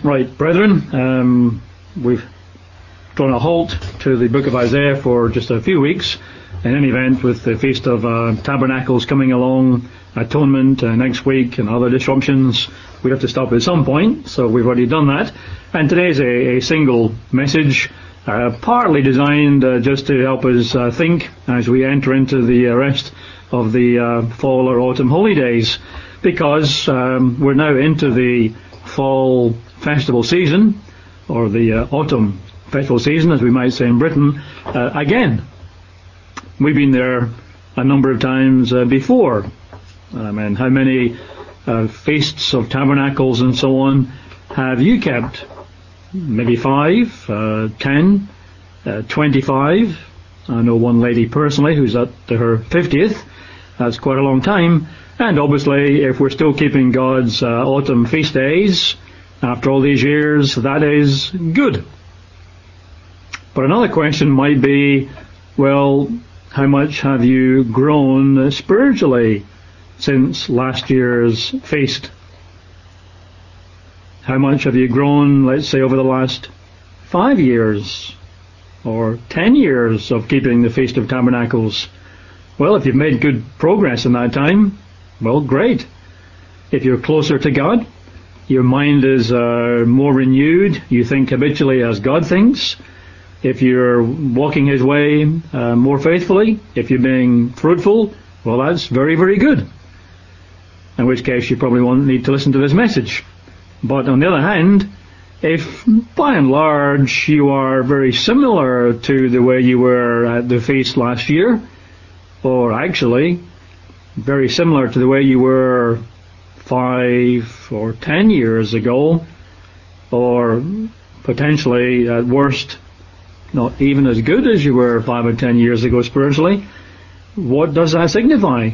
Right, brethren, we've drawn a halt to the book of Isaiah for just a few weeks. In any event, with the Feast of Tabernacles coming along, Atonement next week, and other disruptions, we have to stop at some point, so we've already done that. And today is a single message, partly designed just to help us think as we enter into the rest of the fall or autumn holy days, because we're now into the fall festival season, or the autumn festival season, as we might say in Britain, again. We've been there a number of times before. And how many feasts of tabernacles and so on have you kept? Maybe 5, 10, 25. I know one lady personally who's at her 50th. That's quite a long time. And obviously, if we're still keeping God's autumn feast days after all these years, that is good. But another question might be, well, how much have you grown spiritually since last year's feast? How much have you grown, let's say, over the last 5 years or 10 years of keeping the Feast of Tabernacles? Well, if you've made good progress in that time, well, great. If you're closer to God, your mind is more renewed, you think habitually as God thinks. If you're walking His way more faithfully, if you're being fruitful, well, that's very, very good. In which case you probably won't need to listen to this message. But on the other hand, if by and large you are very similar to the way you were at the feast last year, or actually very similar to the way you were 5 or 10 years ago, or potentially at worst not even as good as you were 5 or 10 years ago spiritually, what does that signify?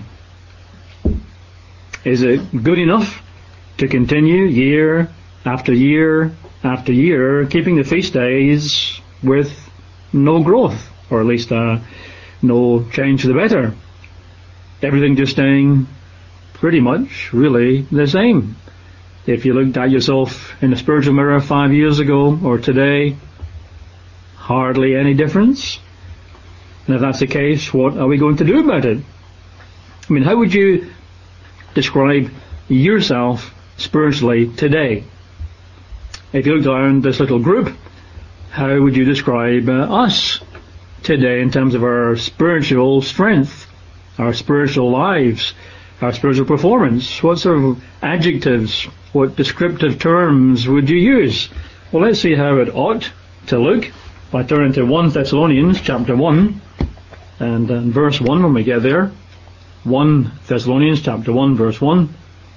Is it good enough to continue year after year after year, keeping the feast days with no growth, or at least no change for the better? Everything just staying pretty much really the same. If you looked at yourself in a spiritual mirror 5 years ago or today, hardly any difference. And if that's the case, what are we going to do about it? I mean, how would you describe yourself spiritually today? If you looked around this little group, how would you describe us today in terms of our spiritual strength, our spiritual lives, our spiritual performance? What sort of adjectives, what descriptive terms would you use? Well, let's see how it ought to look by turning to 1 Thessalonians chapter 1 and verse 1 when we get there. 1 Thessalonians chapter 1 verse 1.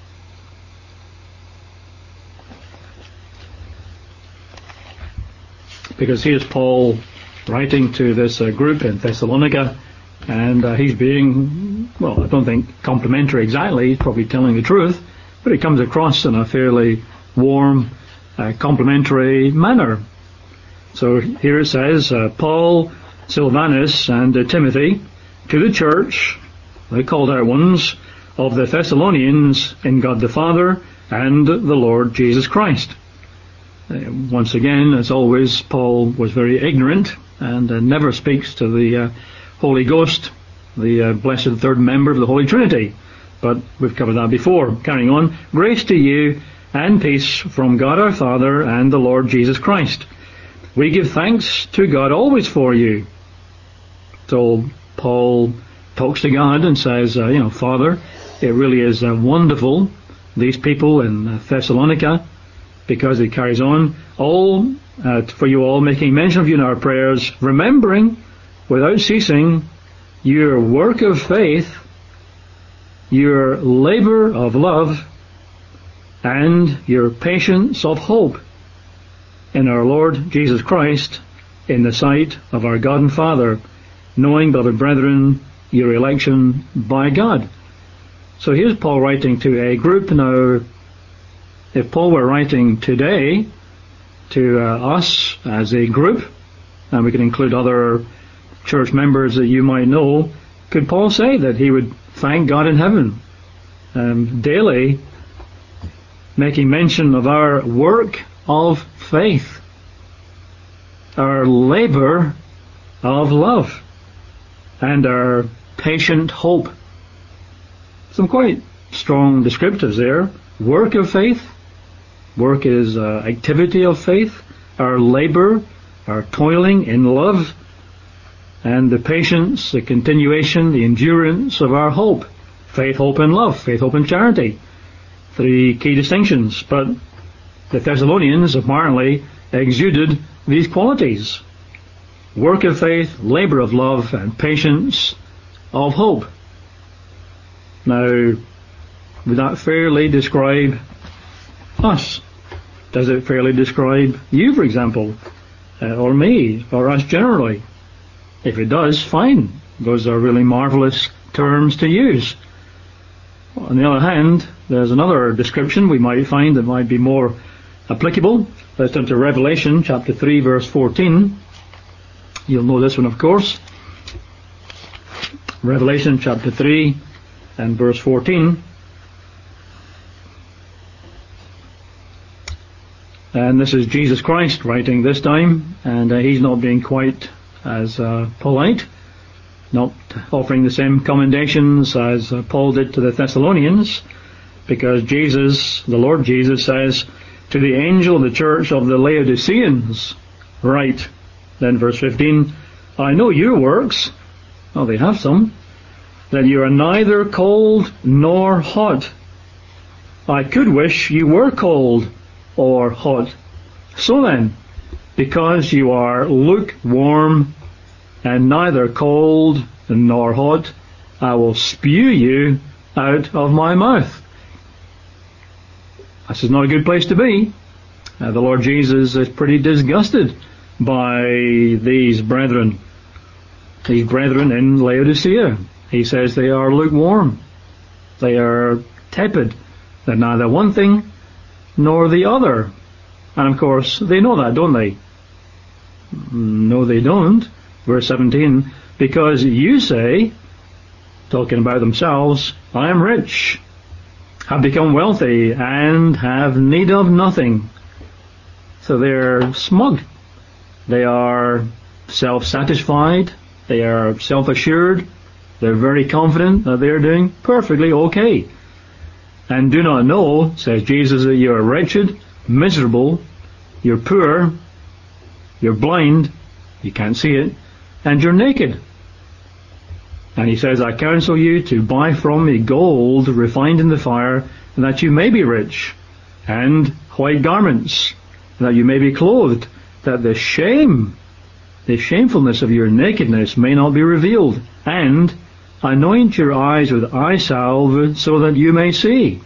Because here's Paul writing to this group in Thessalonica, and he's being, well, I don't think complimentary exactly, he's probably telling the truth, but it comes across in a fairly warm, complimentary manner. So here it says, Paul, Silvanus, and Timothy, to the church, the called out ones, of the Thessalonians in God the Father and the Lord Jesus Christ. Once again, as always, Paul was very ignorant and never speaks to the Holy Ghost, the blessed third member of the Holy Trinity. But we've covered that before. Carrying on, grace to you and peace from God our Father and the Lord Jesus Christ. We give thanks to God always for you. So Paul talks to God and says, Father, it really is wonderful, these people in Thessalonica, because he carries on, all for you all, making mention of you in our prayers, remembering without ceasing your work of faith, your labor of love, and your patience of hope in our Lord Jesus Christ, in the sight of our God and Father, knowing, beloved brethren, your election by God. So here's Paul writing to a group. Now, if Paul were writing today to us as a group, and we can include other church members that you might know, could Paul say that he would thank God in heaven daily, making mention of our work of faith, our labor of love, and our patient hope. Some quite strong descriptives there. Work of faith. Work is activity of faith. Our labor, our toiling in love, and the patience, the continuation, the endurance of our hope. Faith, hope, and love. Faith, hope, and charity. Three key distinctions. But the Thessalonians apparently exuded these qualities. Work of faith, labor of love, and patience of hope. Now, would that fairly describe us? Does it fairly describe you, for example, or me, or us generally? If it does, fine. Those are really marvelous terms to use. On the other hand, there's another description we might find that might be more applicable. Let's turn to Revelation chapter 3, verse 14. You'll know this one, of course. Revelation chapter 3 and verse 14. And this is Jesus Christ writing this time, and he's not being quite as polite, not offering the same commendations as Paul did to the Thessalonians, because Jesus, the Lord Jesus, says, to the angel of the church of the Laodiceans, write. Then verse 15, I know your works, well, they have some, that you are neither cold nor hot. I could wish you were cold or hot. So then, because you are lukewarm and neither cold nor hot, I will spew you out of my mouth. This is not a good place to be. The Lord Jesus is pretty disgusted by these brethren in Laodicea. He says they are lukewarm. They are tepid. They're neither one thing nor the other. And of course, they know that, don't they? No, they don't. Verse 17, because you say, talking about themselves, I am rich, have become wealthy, and have need of nothing. So they're smug. They are self-satisfied. They are self-assured. They're very confident that they're doing perfectly okay. And do not know, says Jesus, that you are wretched, miserable, you're poor, you're blind, you can't see it, and you're naked. And he says, I counsel you to buy from me gold refined in the fire, that you may be rich, and white garments, that you may be clothed, that the shamefulness of your nakedness may not be revealed, and anoint your eyes with eye salve so that you may see.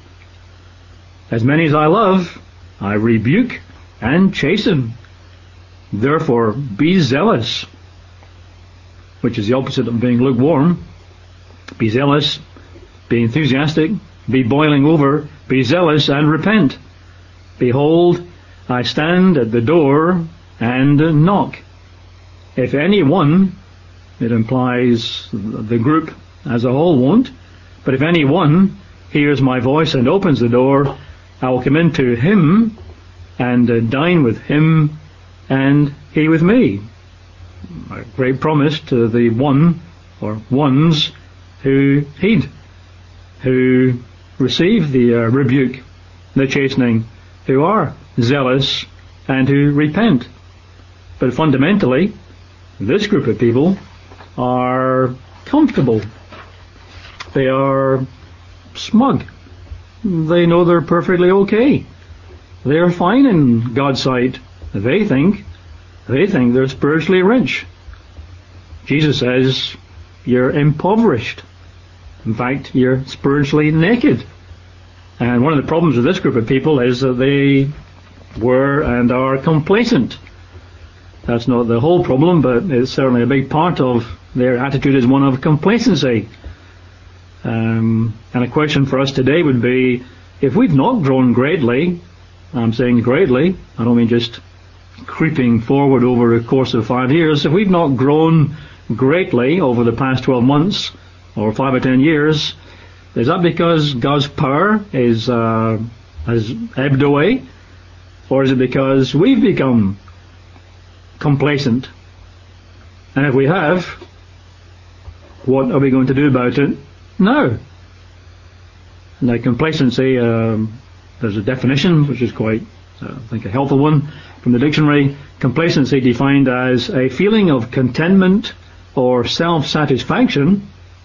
As many as I love, I rebuke and chasten. Therefore be zealous, which is the opposite of being lukewarm. Be zealous, be enthusiastic, be boiling over, be zealous and repent. Behold, I stand at the door and knock. If anyone, it implies the group as a whole won't, but if anyone hears my voice and opens the door, I will come into him and dine with him and he with me. A great promise to the one or ones who heed, who receive the rebuke, the chastening, who are zealous and who repent. But fundamentally, this group of people are comfortable. They are smug. They know they're perfectly okay. They're fine in God's sight. They think they're spiritually rich. Jesus says, you're impoverished. In fact, you're spiritually naked. And one of the problems with this group of people is that they were and are complacent. That's not the whole problem, but it's certainly a big part of their attitude is one of complacency. And a question for us today would be, if we've not grown greatly, I'm saying greatly, I don't mean just creeping forward over a course of 5 years, if we've not grown greatly over the past 12 months or 5 or 10 years, is that because God's power has ebbed away? Or is it because we've become complacent? And if we have, what are we going to do about it now? Now, complacency, there's a definition which is quite, I think, a helpful one from the dictionary. Complacency defined as a feeling of contentment or self-satisfaction,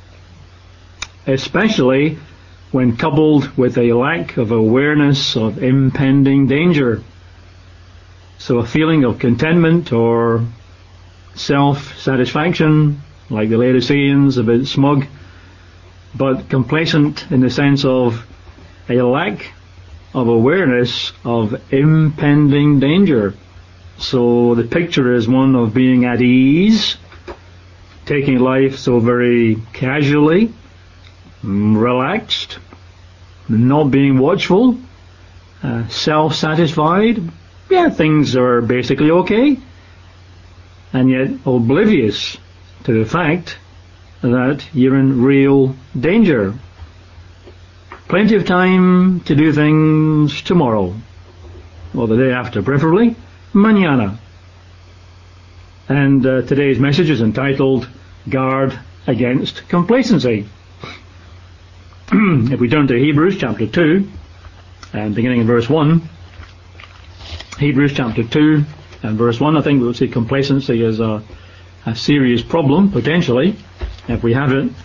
especially when coupled with a lack of awareness of impending danger. So a feeling of contentment or self-satisfaction, like the Laodiceans, a bit smug, but complacent in the sense of a lack of awareness of impending danger. So the picture is one of being at ease, taking life so very casually, relaxed, not being watchful, self-satisfied. Yeah, things are basically okay, and yet oblivious to the fact that you're in real danger. Plenty of time to do things tomorrow, or the day after, preferably mañana. And today's message is entitled Guard Against Complacency. If we turn to Hebrews chapter 2, and beginning in verse 1, Hebrews chapter 2 and verse 1, I think we'll see complacency as a serious problem, potentially. If we have it,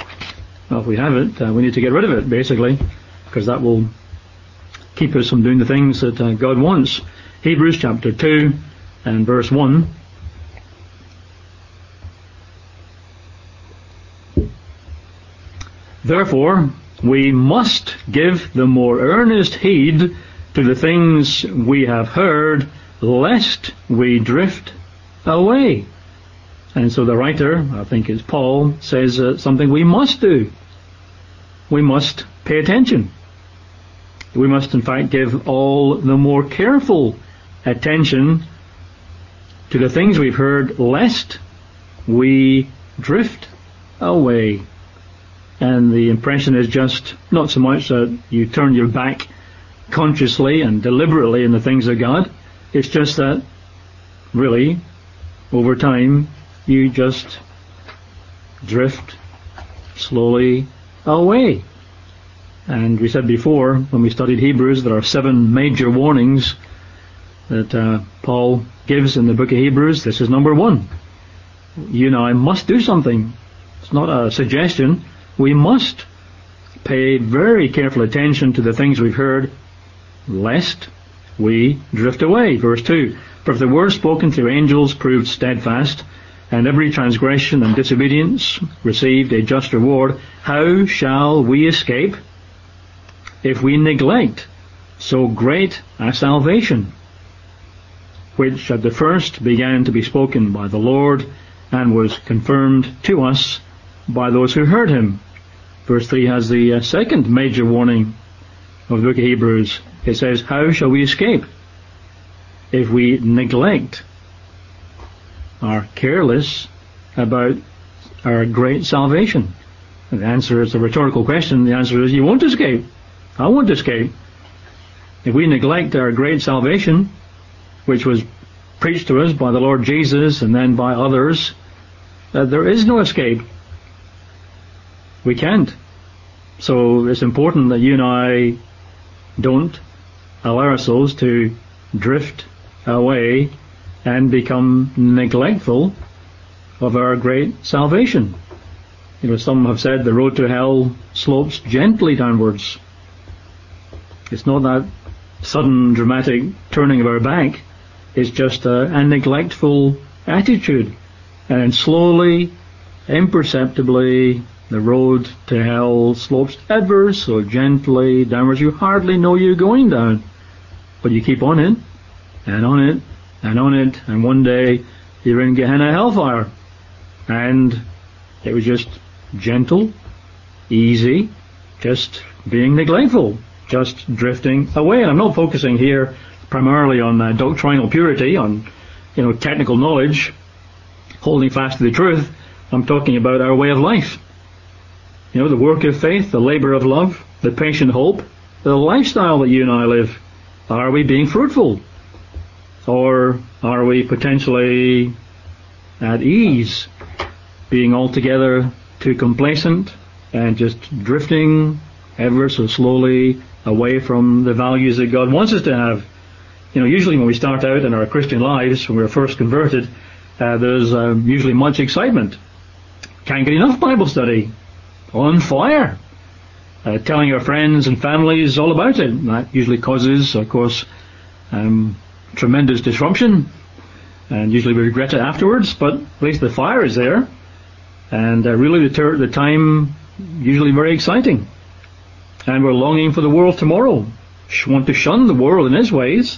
we need to get rid of it, basically, because that will keep us from doing the things that God wants. Hebrews chapter 2 and verse 1. Therefore, we must give the more earnest heed to the things we have heard, lest we drift away. And so the writer, I think it's Paul, says something we must do. We must pay attention. We must, in fact, give all the more careful attention to the things we've heard, lest we drift away. And the impression is just not so much that you turn your back consciously and deliberately in the things of God. It's just that, really, over time, you just drift slowly away. And we said before, when we studied Hebrews, there are 7 major warnings that Paul gives in the book of Hebrews. This is number 1. You and I must do something. It's not a suggestion. We must pay very careful attention to the things we've heard, lest we drift away. Verse 2, for if the word spoken through angels proved steadfast, and every transgression and disobedience received a just reward, how shall we escape if we neglect so great a salvation, which at the first began to be spoken by the Lord, and was confirmed to us by those who heard him? Verse 3 has the second major warning of the book of Hebrews. It says, how shall we escape if we neglect, are careless about our great salvation? And the answer is a rhetorical question. The answer is you won't escape. I won't escape. If we neglect our great salvation, which was preached to us by the Lord Jesus and then by others, there is no escape. We can't. So it's important that you and I don't allow ourselves to drift away and become neglectful of our great salvation. You know, some have said the road to hell slopes gently downwards. It's not that sudden dramatic turning of our back. It's just a neglectful attitude. And slowly, imperceptibly, the road to hell slopes ever so gently downwards. You hardly know you're going down, but you keep on it, and on it, and on it, and one day you're in Gehenna hellfire. And it was just gentle, easy, just being neglectful, just drifting away. And I'm not focusing here primarily on doctrinal purity, on technical knowledge, holding fast to the truth. I'm talking about our way of life. The work of faith, the labor of love, the patient hope, the lifestyle that you and I live. Are we being fruitful? Or are we potentially at ease, being altogether too complacent and just drifting ever so slowly away from the values that God wants us to have? Usually when we start out in our Christian lives, when we're first converted, there's usually much excitement. Can't get enough Bible study. On fire. Telling our friends and families all about it. And that usually causes, of course, tremendous disruption. And usually we regret it afterwards, but at least the fire is there. And really the time usually very exciting. And we're longing for the world tomorrow. Want to shun the world in its ways.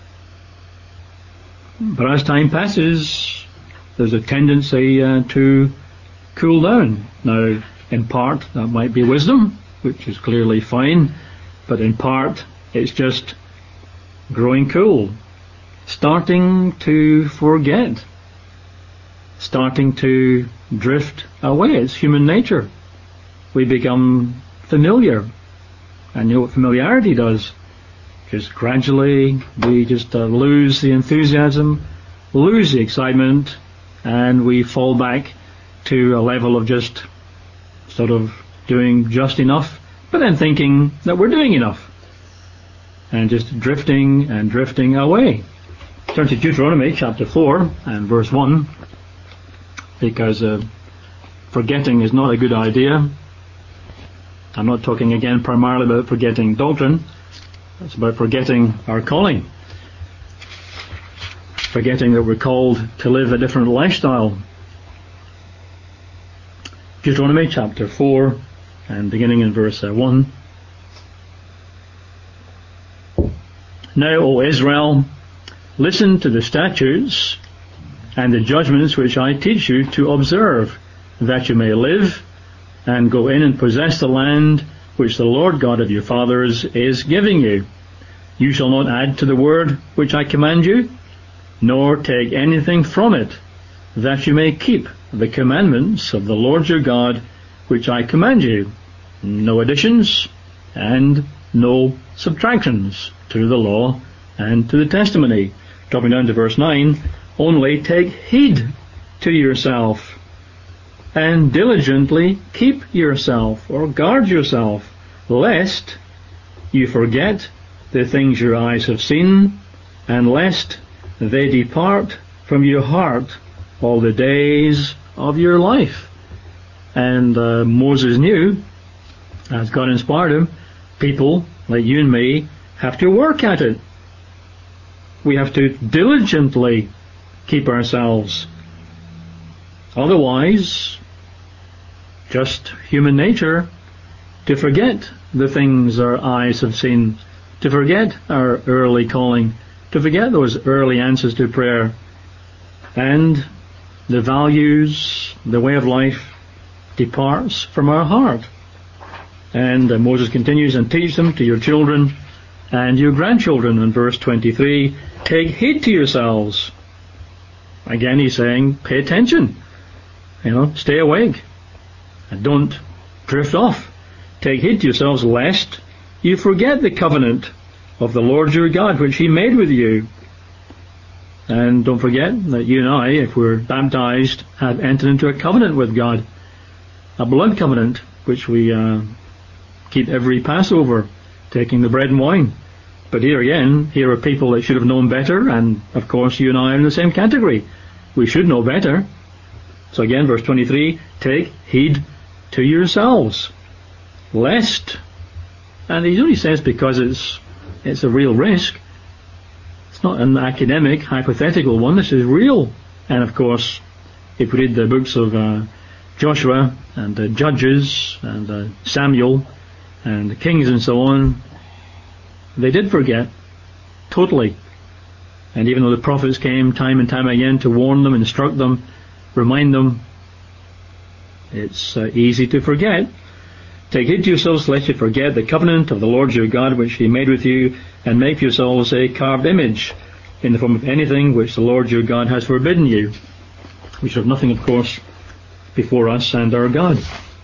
But as time passes, there's a tendency to cool down. Now, in part, that might be wisdom, which is clearly fine, but in part, it's just growing cool. Starting to forget. Starting to drift away. It's human nature. We become familiar. And you know what familiarity does? Just gradually, we just lose the enthusiasm, lose the excitement, and we fall back to a level of just sort of doing just enough, but then thinking that we're doing enough. And just drifting and drifting away. Turn to Deuteronomy chapter 4 and verse 1, because forgetting is not a good idea. I'm not talking again primarily about forgetting doctrine. It's about forgetting our calling. Forgetting that we're called to live a different lifestyle. Deuteronomy chapter 4 and beginning in verse 1. Now, O Israel, listen to the statutes and the judgments which I teach you to observe, that you may live and go in and possess the land which the Lord God of your fathers is giving you. You shall not add to the word which I command you, nor take anything from it, that you may keep the commandments of the Lord your God which I command you. No additions and no subtractions to the law and to the testimony. Dropping down to verse 9, only take heed to yourself and diligently keep yourself or guard yourself, lest you forget the things your eyes have seen, and lest they depart from your heart all the days of your life. And Moses knew, as God inspired him, people like you and me have to work at it. We have to diligently keep ourselves. Otherwise, just human nature to forget the things our eyes have seen, to forget our early calling, to forget those early answers to prayer, and the values, the way of life departs from our heart. And Moses continues, and teach them to your children and your grandchildren. In verse 23, take heed to yourselves. Again, he's saying, pay attention. Stay awake. And don't drift off. Take heed to yourselves, lest you forget the covenant of the Lord your God, which he made with you. And don't forget that you and I, if we're baptized, have entered into a covenant with God. A blood covenant, which we keep every Passover, taking the bread and wine. But here are people that should have known better, and of course you and I are in the same category. We should know better. So again, verse 23, take heed to yourselves, lest, and he only says because it's a real risk. It's not an academic, hypothetical one. This is real. And of course, if we read the books of Joshua and Judges and Samuel and the Kings and so on, they did forget totally. And even though the prophets came time and time again to warn them, instruct them, remind them, it's easy to forget. Take heed to yourselves, lest you forget the covenant of the Lord your God, which he made with you, and make for yourselves a carved image in the form of anything which the Lord your God has forbidden you. We should have nothing, of course, before us and our God.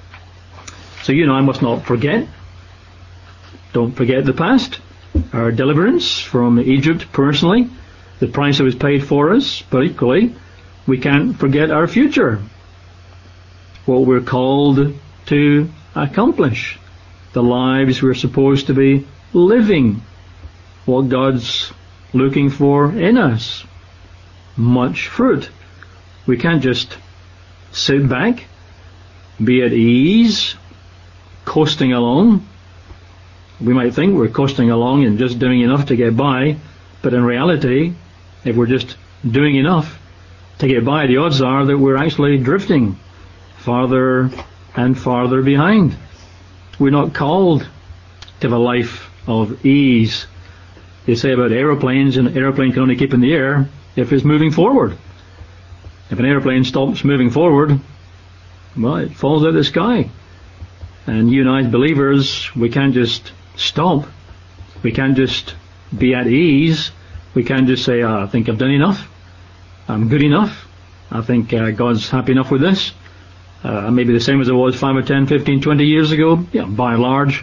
So you and I must not forget. Don't forget the past, our deliverance from Egypt personally, the price that was paid for us, but equally, we can't forget our future, what we're called to accomplish, the lives we're supposed to be living, what God's looking for in us. Much fruit. We can't just sit back, be at ease, coasting along. We might think we're coasting along and just doing enough to get by, but in reality, if we're just doing enough to get by, the odds are that we're actually drifting farther and farther behind. We're not called to have a life of ease. They say about aeroplanes, an aeroplane can only keep in the air if it's moving forward. If an aeroplane stops moving forward, well, it falls out of the sky. And you and I, as believers, we can't just stop. We can't just be at ease. We can't just say, I think I've done enough. I'm good enough. I think God's happy enough with this. Maybe the same as it was 5 or 10, 15, 20 years ago. Yeah, by and large.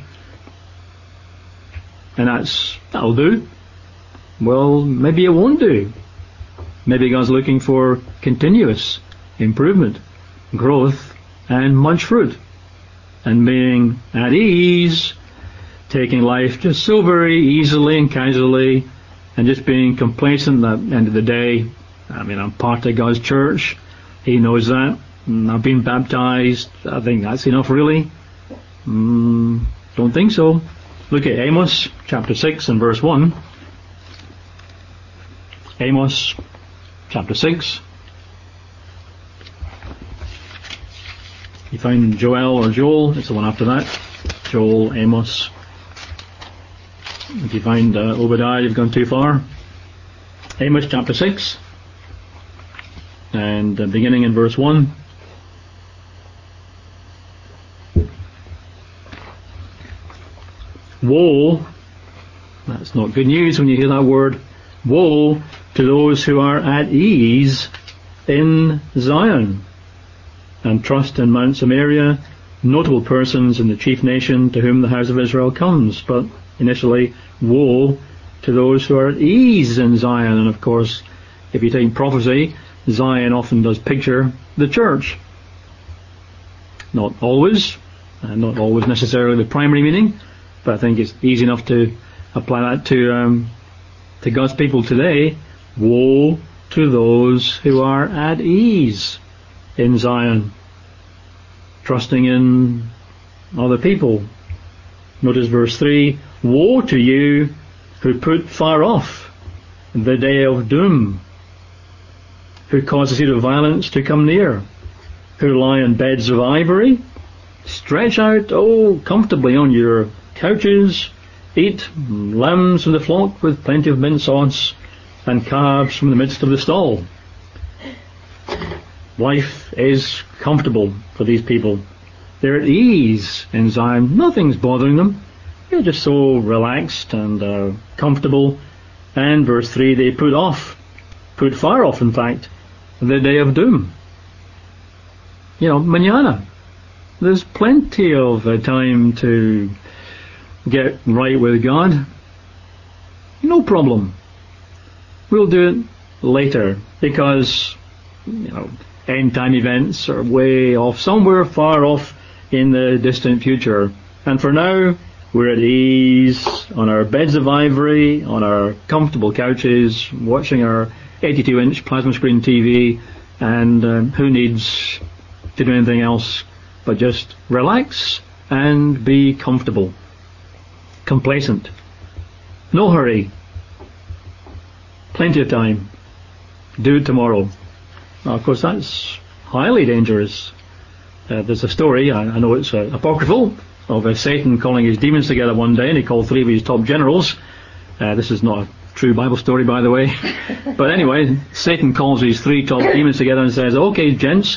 And that'll do. Well, maybe it won't do. Maybe God's looking for continuous improvement, growth, and much fruit. And being at ease, taking life just so very easily and casually, and just being complacent at the end of the day. I mean, I'm part of God's church. He knows that. I've been baptized. I think that's enough, really. Don't think so. Look at Amos chapter 6 and verse 1. Amos chapter 6. You find Joel or Joel, it's the one after that. Joel, Amos. If you find Obadiah, you've gone too far. Amos chapter 6 and beginning in verse 1. Woe, that's not good news when you hear that word, woe to those who are at ease in Zion and trust in Mount Samaria, notable persons in the chief nation to whom the house of Israel comes. But initially, woe to those who are at ease in Zion. And of course, if you take prophecy, Zion often does picture the church. Not always, and not always necessarily the primary meaning, but I think it's easy enough to apply that to God's people today. Woe to those who are at ease in Zion, trusting in other people. Notice verse 3, woe to you who put far off the day of doom, who cause the seat of violence to come near, who lie on beds of ivory, stretch out, comfortably on your couches, eat lambs from the flock with plenty of mint sauce, and calves from the midst of the stall. Life is comfortable for these people. They're at ease in Zion. Nothing's bothering them. They're just so relaxed and comfortable. And verse 3, they put far off, in fact, the day of doom. Mañana. There's plenty of time to get right with God. No problem. We'll do it later because, end time events are way off, somewhere far off in the distant future. And for now, we're at ease on our beds of ivory, on our comfortable couches, watching our 82-inch plasma screen TV, and who needs to do anything else but just relax and be comfortable, complacent, no hurry, plenty of time, do it tomorrow. Now, of course, that's highly dangerous. There's a story, I know it's apocryphal, of Satan calling his demons together one day, and he called 3 of his top generals. This is not a true Bible story, by the way. But anyway, Satan calls his 3 top demons together and says, okay, gents,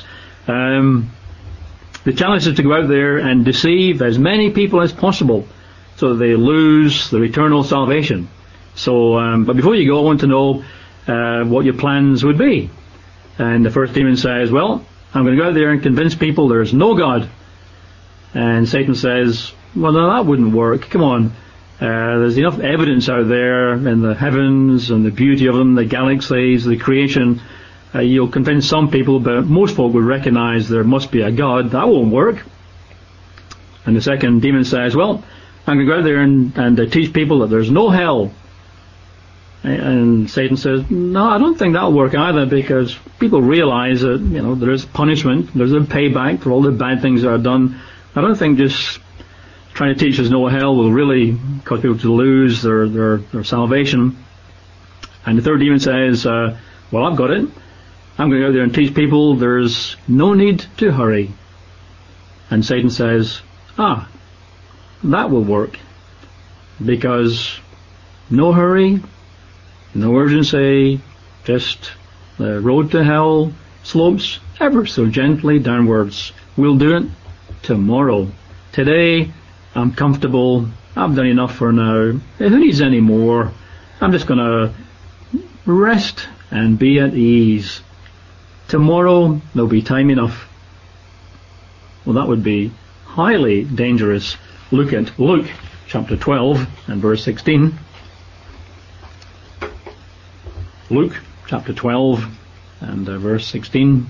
the challenge is to go out there and deceive as many people as possible so that they lose their eternal salvation. So, but before you go, I want to know what your plans would be. And the first demon says, well, I'm going to go out there and convince people there's no God. And Satan says, well, no, that wouldn't work. Come on. There's enough evidence out there in the heavens and the beauty of them, the galaxies, the creation. You'll convince some people, but most folk would recognize there must be a God. That won't work. And the second demon says, well, I'm going to go out there and teach people that there's no hell. And Satan says, no, I don't think that'll work either, because people realize that, there is punishment, there's a payback for all the bad things that are done. I don't think just trying to teach there's no hell will really cause people to lose their salvation. And the third demon says, well, I've got it. I'm going to go out there and teach people there's no need to hurry. And Satan says, that will work, because no hurry, no urgency, just the road to hell slopes ever so gently downwards. We'll do it tomorrow. Today, I'm comfortable. I've done enough for now. Who needs any more? I'm just going to rest and be at ease. Tomorrow, there'll be time enough. Well, that would be highly dangerous. Look at Luke chapter 12 and verse 16. Luke chapter 12 and verse 16.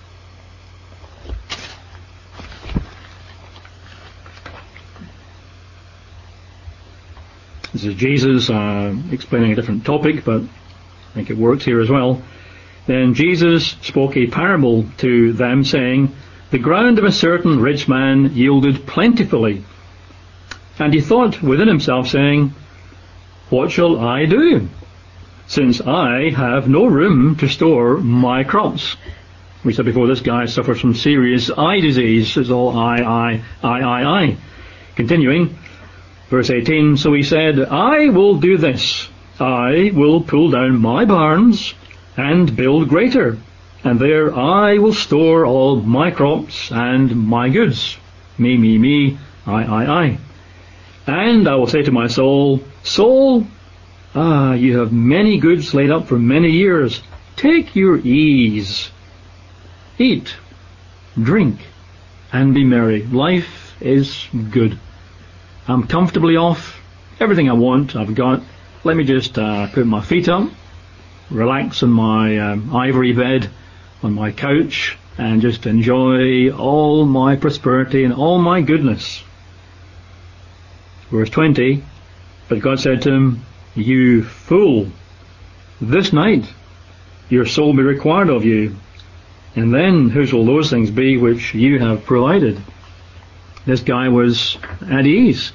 This is Jesus explaining a different topic, but I think it works here as well. Then Jesus spoke a parable to them, saying, the ground of a certain rich man yielded plentifully. And he thought within himself, saying, what shall I do, since I have no room to store my crops? We said before, this guy suffers from serious eye disease. It's all I. Continuing, verse 18, so he said, I will do this. I will pull down my barns and build greater, and there I will store all my crops and my goods. Me, I. And I will say to my soul, soul, you have many goods laid up for many years. Take your ease. Eat, drink, and be merry. Life is good. I'm comfortably off. Everything I want, I've got. Let me just put my feet up, relax on my ivory bed, on my couch, and just enjoy all my prosperity and all my goodness. Verse 20, but God said to him, you fool, this night your soul will be required of you, and then whose will those things be which you have provided? This guy was at ease.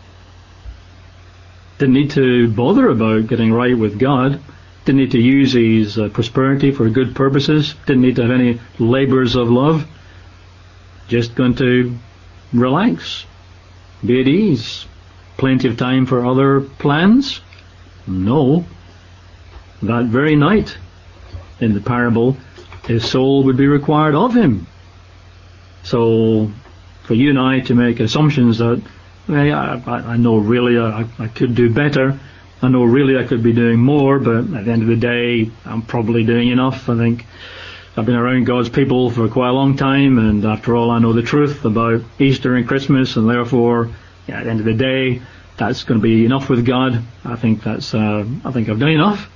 Didn't need to bother about getting right with God. Didn't need to use his prosperity for good purposes. Didn't need to have any labours of love. Just going to relax, be at ease. Plenty of time for other plans? No. That very night, in the parable, his soul would be required of him. So, for you and I to make assumptions that, I know really I could do better, I know really I could be doing more, but at the end of the day, I'm probably doing enough. I think I've been around God's people for quite a long time, and after all, I know the truth about Easter and Christmas, and therefore, at the end of the day, that's going to be enough with God. I think I've done enough.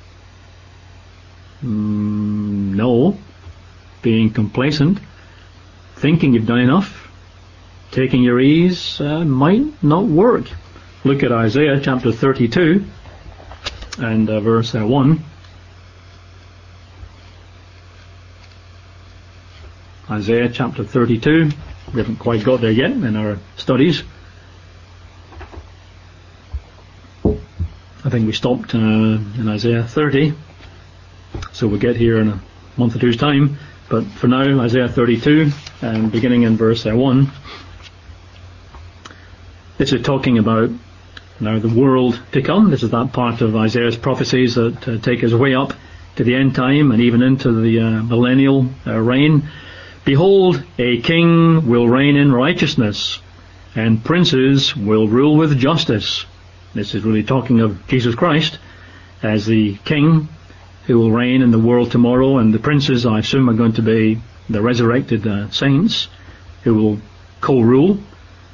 No. Being complacent, thinking you've done enough, taking your ease, might not work. Look at Isaiah chapter 32 and verse 1. Isaiah chapter 32. We haven't quite got there yet in our studies. I think we stopped in Isaiah 30, so we'll get here in a month or two's time. But for now, Isaiah 32, and beginning in verse 1. This is talking about now the world to come. This is that part of Isaiah's prophecies that take us way up to the end time and even into the millennial reign. Behold, a king will reign in righteousness, and princes will rule with justice. This is really talking of Jesus Christ as the king who will reign in the world tomorrow, and the princes, I assume, are going to be the resurrected saints who will co-rule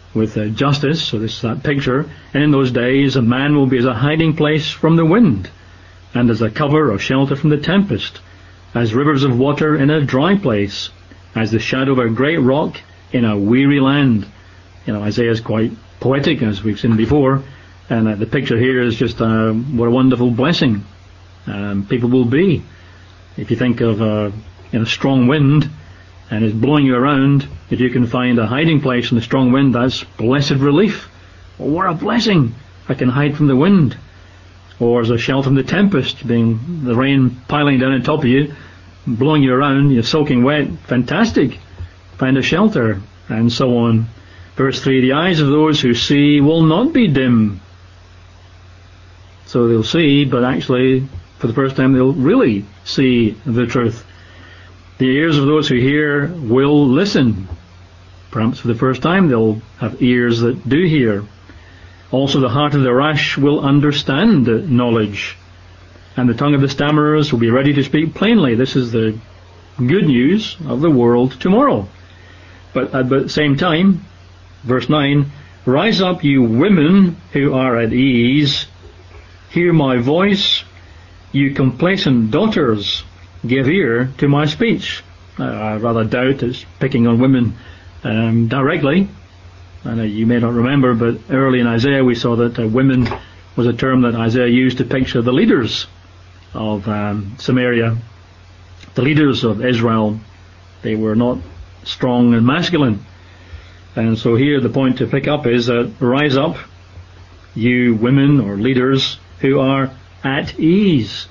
with justice. So this is that picture. And in those days, a man will be as a hiding place from the wind, and as a cover or shelter from the tempest, as rivers of water in a dry place, as the shadow of a great rock in a weary land. Isaiah is quite poetic, as we've seen before, and the picture here is just what a wonderful blessing people will be. If you think of a strong wind and it's blowing you around, if you can find a hiding place in the strong wind, that's blessed relief. Oh, what a blessing! I can hide from the wind. Or as a shelter from the tempest, being the rain piling down on top of you, blowing you around, you're soaking wet. Fantastic! Find a shelter, and so on. Verse 3, the eyes of those who see will not be dim. So they'll see, but actually, for the first time, they'll really see the truth. The ears of those who hear will listen. Perhaps for the first time, they'll have ears that do hear. Also, the heart of the rash will understand knowledge, and the tongue of the stammerers will be ready to speak plainly. This is the good news of the world tomorrow. But at the same time, verse 9, rise up, you women who are at ease. Hear my voice, you complacent daughters. Give ear to my speech. I rather doubt it's picking on women directly. I know you may not remember, but early in Isaiah we saw that women was a term that Isaiah used to picture the leaders of Samaria, the leaders of Israel. They were not strong and masculine. And so here the point to pick up is that rise up, you women or leaders who are at ease.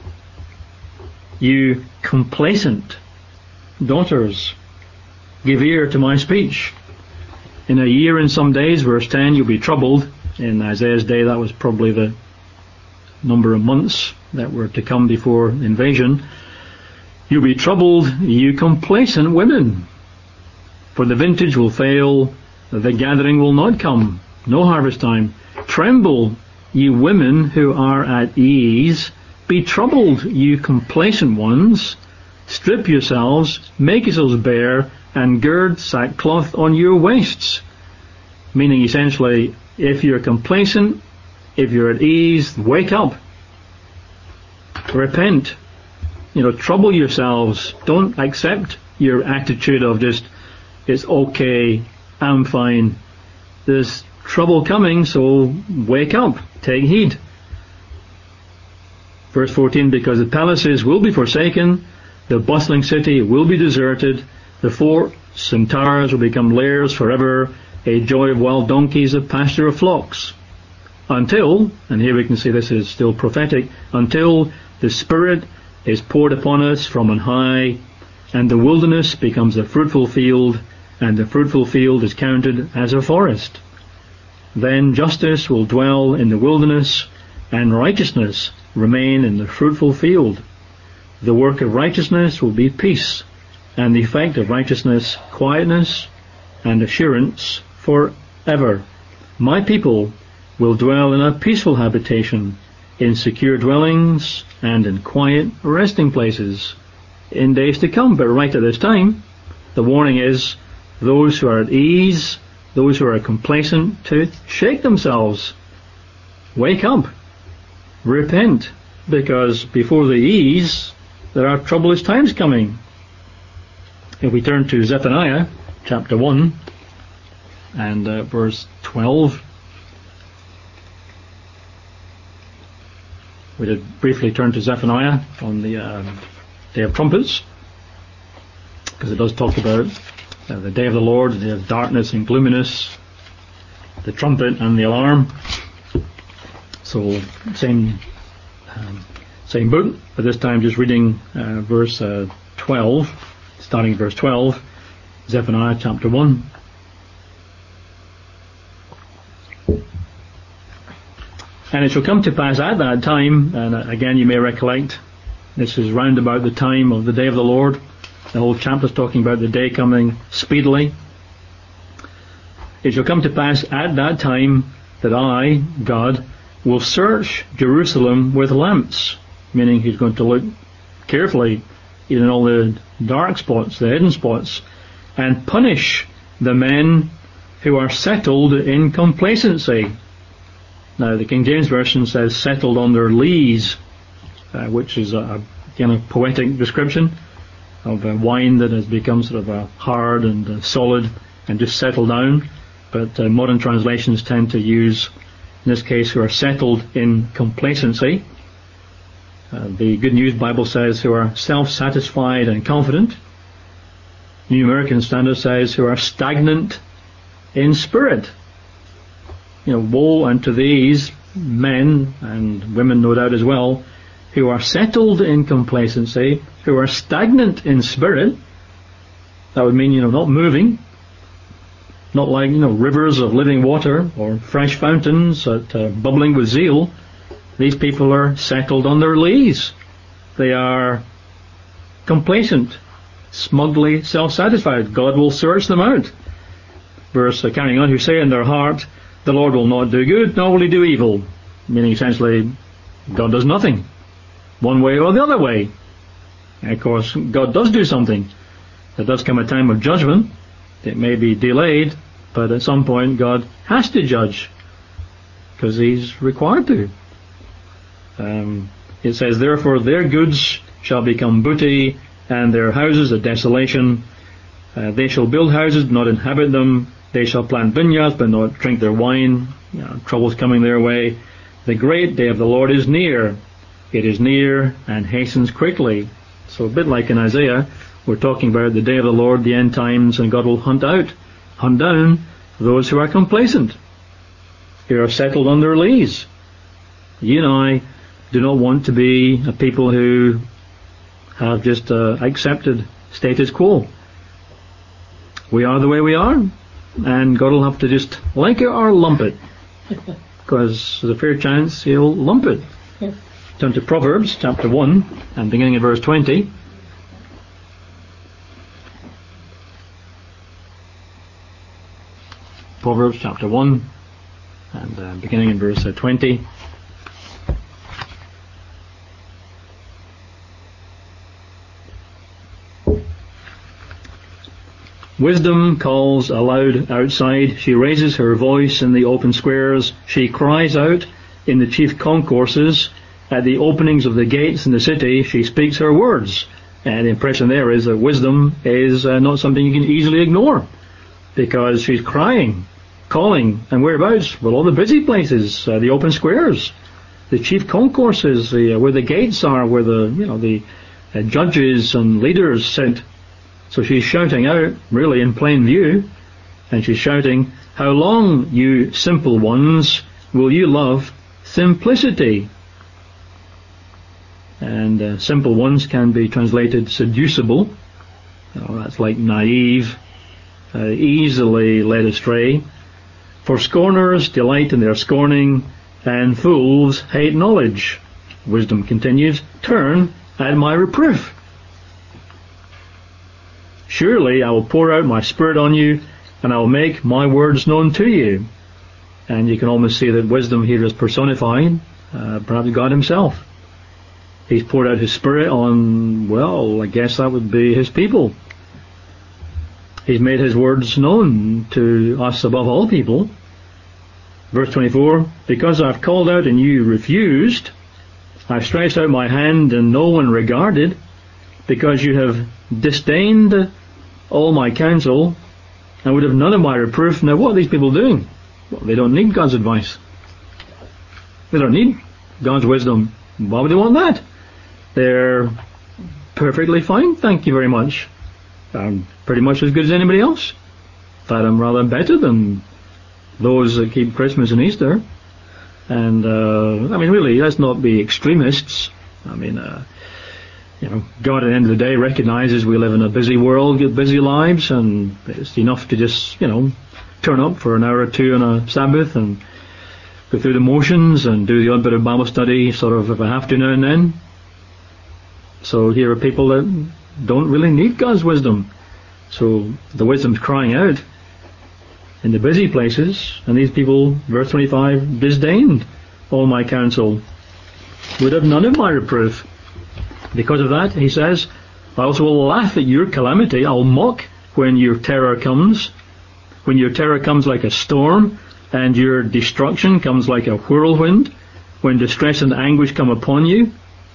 You complacent daughters, give ear to my speech. In a year and some days, verse 10, you'll be troubled. In Isaiah's day, that was probably the number of months that were to come before invasion. You'll be troubled, you complacent women. For the vintage will fail, the gathering will not come, no harvest time. Tremble, you women who are at ease. Be troubled, you complacent ones. Strip yourselves, make yourselves bare, and gird sackcloth on your waists. Meaning essentially, if you're complacent, if you're at ease, wake up. Repent. Trouble yourselves. Don't accept your attitude of just, it's okay, I'm fine. There's trouble coming, so wake up, take heed. Verse 14, because the palaces will be forsaken, the bustling city will be deserted, the forts and towers will become lairs forever, a joy of wild donkeys, a pasture of flocks. Until, and here we can see this is still prophetic, until the Spirit is poured upon us from on high, and the wilderness becomes a fruitful field, and the fruitful field is counted as a forest. Then justice will dwell in the wilderness, and righteousness remain in the fruitful field. The work of righteousness will be peace, and the effect of righteousness quietness and assurance forever. My people will dwell in a peaceful habitation, in secure dwellings, and in quiet resting places in days to come. But right at this time, the warning is those who are at ease, those who are complacent, to shake themselves. Wake up. Repent, because before the ease, there are troublous times coming. If we turn to Zephaniah, chapter 1, and verse 12, we did briefly turn to Zephaniah on the Day of Trumpets, because it does talk about the Day of the Lord, the day of darkness and gloominess, the trumpet and the alarm. So same book, but this time just reading verse 12, starting at verse 12, Zephaniah chapter 1. And it shall come to pass at that time, and again you may recollect, this is round about the time of the day of the Lord. The whole chapter is talking about the day coming speedily. It shall come to pass at that time that I, God, will search Jerusalem with lamps, meaning he's going to look carefully in all the dark spots, the hidden spots, and punish the men who are settled in complacency. Now, the King James Version says settled on their lees, which is a kind of poetic description of wine that has become sort of hard and solid and just settled down. But modern translations tend to use, in this case, who are settled in complacency. The Good News Bible says who are self-satisfied and confident. New American Standard says who are stagnant in spirit. Woe unto these men, and women no doubt as well, who are settled in complacency, who are stagnant in spirit. That would mean, not moving, not like, rivers of living water or fresh fountains that bubbling with zeal. These people are settled on their lees. They are complacent, smugly self-satisfied. God will search them out. Verse carrying on, who say in their heart, the Lord will not do good, nor will he do evil. Meaning essentially, God does nothing, one way or the other way. And of course, God does do something. There does come a time of judgment. It may be delayed, but at some point God has to judge, because he's required to. It says, therefore their goods shall become booty, and their houses a desolation. They shall build houses, but not inhabit them. They shall plant vineyards, but not drink their wine. Trouble's coming their way. The great day of the Lord is near. It is near and hastens quickly. So a bit like in Isaiah, we're talking about the day of the Lord, the end times, and God will hunt down those who are complacent, who are settled on their lees. You and I do not want to be a people who have just accepted status quo. We are the way we are, and God will have to just like it or lump it, because there's a fair chance he'll lump it. Yes. Turn to Proverbs chapter 1 and beginning at verse 20. Proverbs chapter 1 and beginning in verse 20. Wisdom calls aloud outside. She raises her voice in the open squares. She cries out in the chief concourses. At the openings of the gates in the city, she speaks her words. And the impression there is that wisdom is not something you can easily ignore, because she's crying, calling, and whereabouts? Well, all the busy places, the open squares, the chief concourses, where the gates are, where the judges and leaders sit. So she's shouting out, really in plain view, and she's shouting, how long, you simple ones, will you love simplicity? And simple ones can be translated seducible. That's like naive, easily led astray. For scorners delight in their scorning, and fools hate knowledge. Wisdom continues, turn at my reproof. Surely I will pour out my spirit on you, and I will make my words known to you. And you can almost see that wisdom here is personified, perhaps God himself. He's poured out his spirit on, well, I guess that would be his people. He's made his words known to us above all people. Verse 24, because I've called out and you refused, I've stretched out my hand and no one regarded, because you have disdained all my counsel and would have none of my reproof. Now what are these people doing? Well, they don't need God's advice. They don't need God's wisdom. Why would they want that? They're perfectly fine, thank you very much. I'm pretty much as good as anybody else. In fact, I'm rather better than those that keep Christmas and Easter. And, really, let's not be extremists. God at the end of the day recognizes we live in a busy world, get busy lives, and it's enough to just, turn up for an hour or two on a Sabbath and go through the motions and do the odd bit of Bible study, sort of if I have to now and then. So here are people that don't really need God's wisdom. So the wisdom's crying out in the busy places, and these people, verse 25, disdained all my counsel, would have none of my reproof. Because of that, he says, I also will laugh at your calamity. I'll mock when your terror comes. when your terror comes like a storm, and your destruction comes like a whirlwind, when distress and anguish come upon you,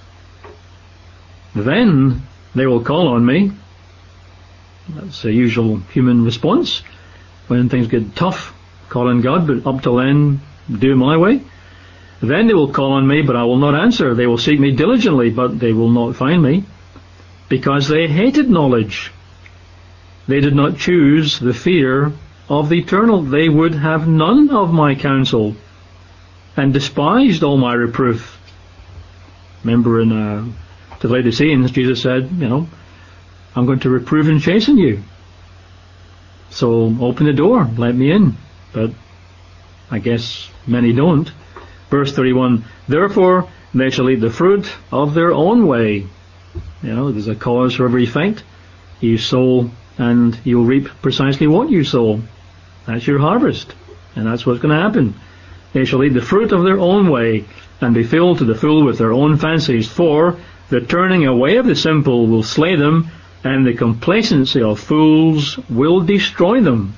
then they will call on me. That's the usual human response. When things get tough, call on God, but up till then, do my way. Then they will call on me, but I will not answer. They will seek me diligently, but they will not find me, because they hated knowledge. They did not choose the fear of the eternal. They would have none of my counsel, and despised all my reproof. Remember to the Laodiceans, Jesus said, I'm going to reprove and chasten you. So open the door, let me in. But I guess many don't. Verse 31, therefore they shall eat the fruit of their own way. There's a cause for every effect. You sow and you'll reap precisely what you sow. That's your harvest. And that's what's going to happen. They shall eat the fruit of their own way, and be filled to the full with their own fancies. For the turning away of the simple will slay them, and the complacency of fools will destroy them.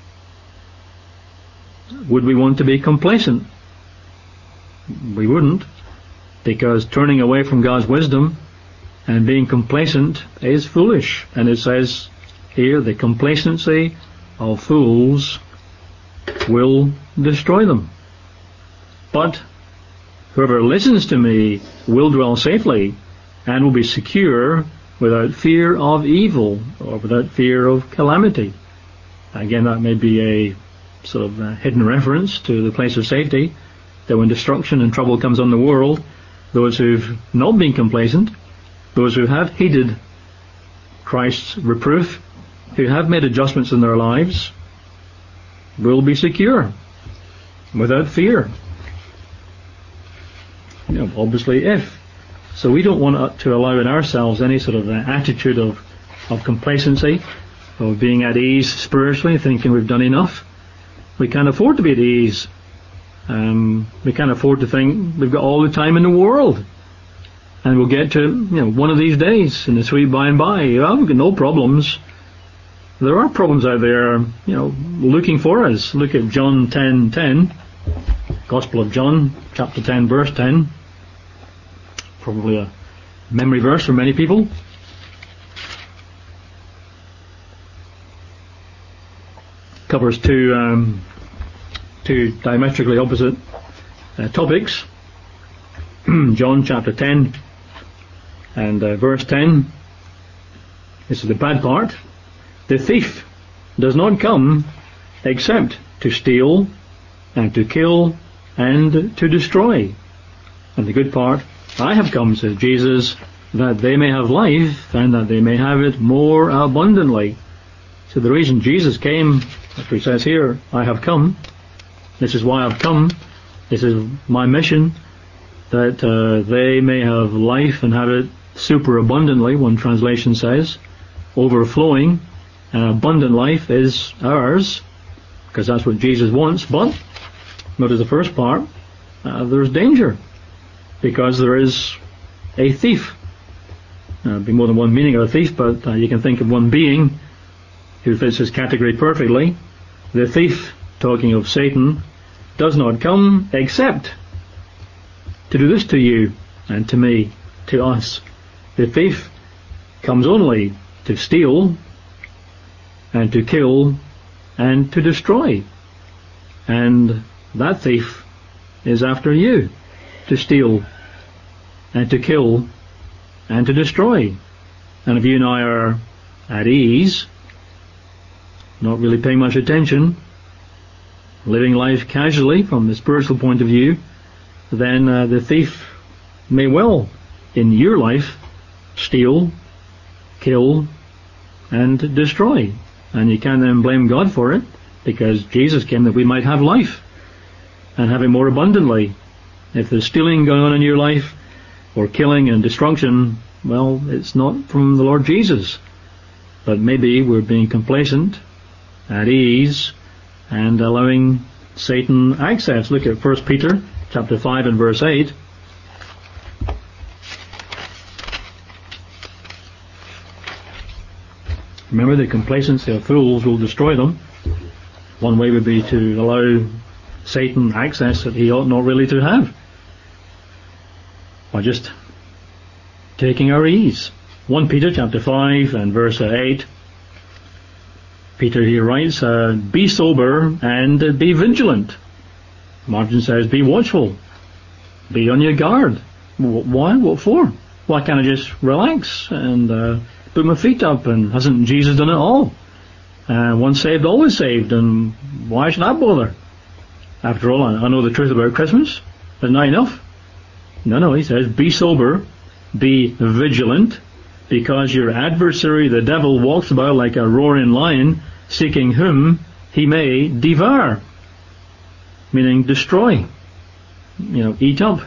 Would we want to be complacent? We wouldn't, because turning away from God's wisdom and being complacent is foolish. And it says here, the complacency of fools will destroy them. But whoever listens to me will dwell safely and will be secure without fear of evil or without fear of calamity. Again, that may be a sort of a hidden reference to the place of safety, that when destruction and trouble comes on the world, those who've not been complacent, those who have heeded Christ's reproof, who have made adjustments in their lives, will be secure without fear. Obviously if. So we don't want to allow in ourselves any sort of attitude of complacency, of being at ease spiritually, thinking we've done enough. We can't afford to be at ease. We can't afford to think we've got all the time in the world. And we'll get to, one of these days, in the sweet by and by, we've got no problems. There are problems out there, looking for us. Look at John 10:10, Gospel of John, chapter 10, verse 10. Probably a memory verse for many people. Covers two diametrically opposite topics. John chapter 10 and verse 10. This is the bad part. The thief does not come except to steal and to kill and to destroy. And the good part, I have come, says Jesus, that they may have life and that they may have it more abundantly. So the reason Jesus came, as he says here, I have come, this is why I've come, this is my mission, that they may have life and have it super abundantly, one translation says, overflowing. And abundant life is ours, because that's what Jesus wants. But, notice the first part, there's danger, because there is a thief. There'd be more than one meaning of a thief, but you can think of one being who fits this category perfectly. The thief, talking of Satan, does not come except to do this to you and to me, to us. The thief comes only to steal and to kill and to destroy. And that thief is after you, to steal and to kill and to destroy. And if you and I are at ease, not really paying much attention, living life casually from the spiritual point of view, then the thief may well, in your life, steal, kill and destroy. And you can't then blame God for it, because Jesus came that we might have life and have it more abundantly. If there's stealing going on in your life, or killing and destruction, well, it's not from the Lord Jesus. But maybe we're being complacent, at ease, and allowing Satan access. Look at 1 Peter chapter 5 and verse 8. Remember, the complacency of fools will destroy them. One way would be to allow Satan access that he ought not really to have, by just taking our ease. 1 Peter chapter 5 and verse 8, Peter here writes, be sober and be vigilant. Margin says, be watchful, be on your guard. Why? What for? Why can't I just relax and put my feet up, and hasn't Jesus done it all? Once saved, always saved, and why should I bother? After all, I know the truth about Christmas. Isn't that enough? No, he says, be sober, be vigilant, because your adversary, the devil, walks about like a roaring lion, seeking whom he may devour. Meaning destroy. Eat up.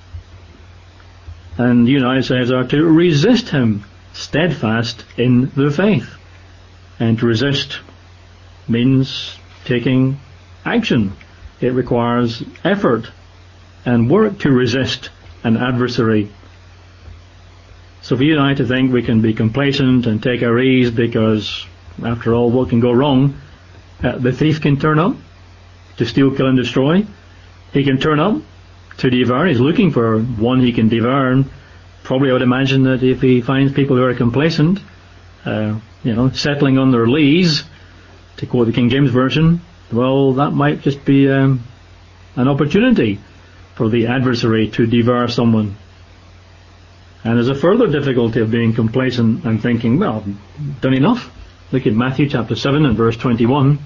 And you and I, it says, are to resist him, steadfast in the faith. And to resist means taking action. It requires effort and work to resist an adversary. So for you and I to think we can be complacent and take our ease because, after all, what can go wrong? The thief can turn up to steal, kill and destroy. He can turn up to devour. He's looking for one he can devour. And probably I would imagine that if he finds people who are complacent, settling on their lees, to quote the King James Version, well, that might just be an opportunity for the adversary to devour someone. And there's a further difficulty of being complacent and thinking, well, I've done enough. Look at Matthew chapter 7 and verse 21.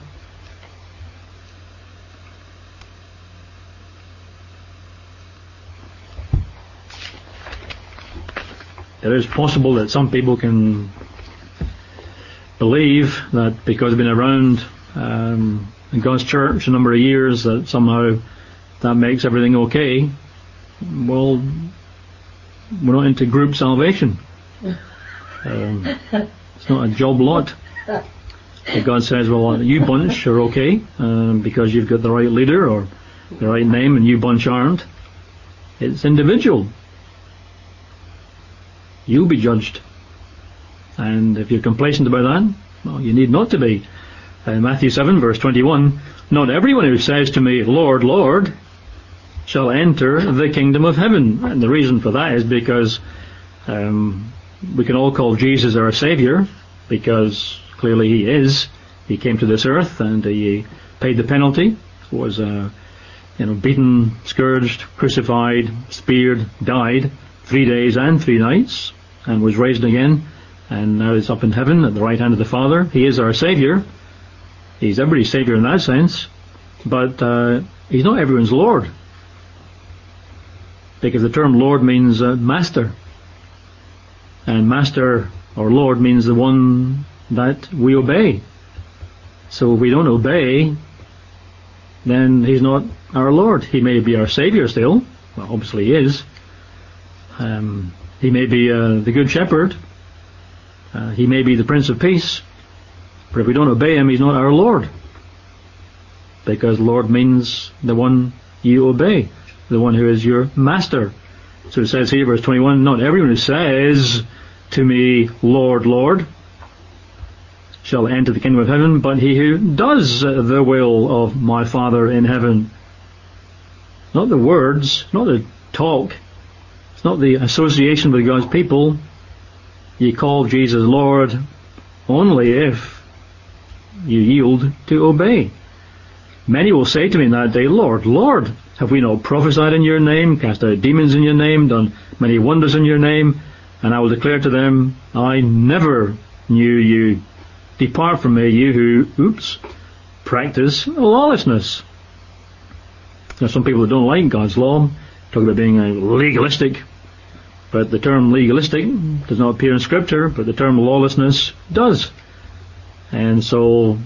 It is possible that some people can believe that because they've been around in God's church a number of years, that somehow that makes everything okay. Well, we're not into group salvation. It's not a job lot. If God says, well, you bunch are okay because you've got the right leader or the right name, and you bunch aren't. It's individual. You'll be judged. And if you're complacent about that, well, you need not to be. Matthew 7 verse 21, not everyone who says to me, Lord, Lord, shall enter the kingdom of heaven. And the reason for that is because we can all call Jesus our Saviour, because clearly he is. He came to this earth and he paid the penalty, was beaten, scourged, crucified, speared, died 3 days and 3 nights, and was raised again, and now is up in heaven at the right hand of the Father. He is our Saviour. He's everybody's Saviour in that sense, but he's not everyone's Lord, because the term Lord means master, and master or Lord means the one that we obey. So if we don't obey, then he's not our Lord. He may be our Saviour still. Well, obviously he is. He may be the Good Shepherd. He may be the Prince of Peace. But if we don't obey him, he's not our Lord. Because Lord means the one you obey, the one who is your master. So it says here, verse 21, not everyone who says to me, Lord, Lord, shall enter the kingdom of heaven, but he who does the will of my Father in heaven. Not the words, not the talk, it's not the association with God's people. You call Jesus Lord only if you yield to obey. Many will say to me in that day, Lord, Lord, have we not prophesied in your name, cast out demons in your name, done many wonders in your name? And I will declare to them, I never knew you. Depart from me, you who, practice lawlessness. There are some people who don't like God's law, talk about being legalistic, but the term legalistic does not appear in Scripture, but the term lawlessness does. And so,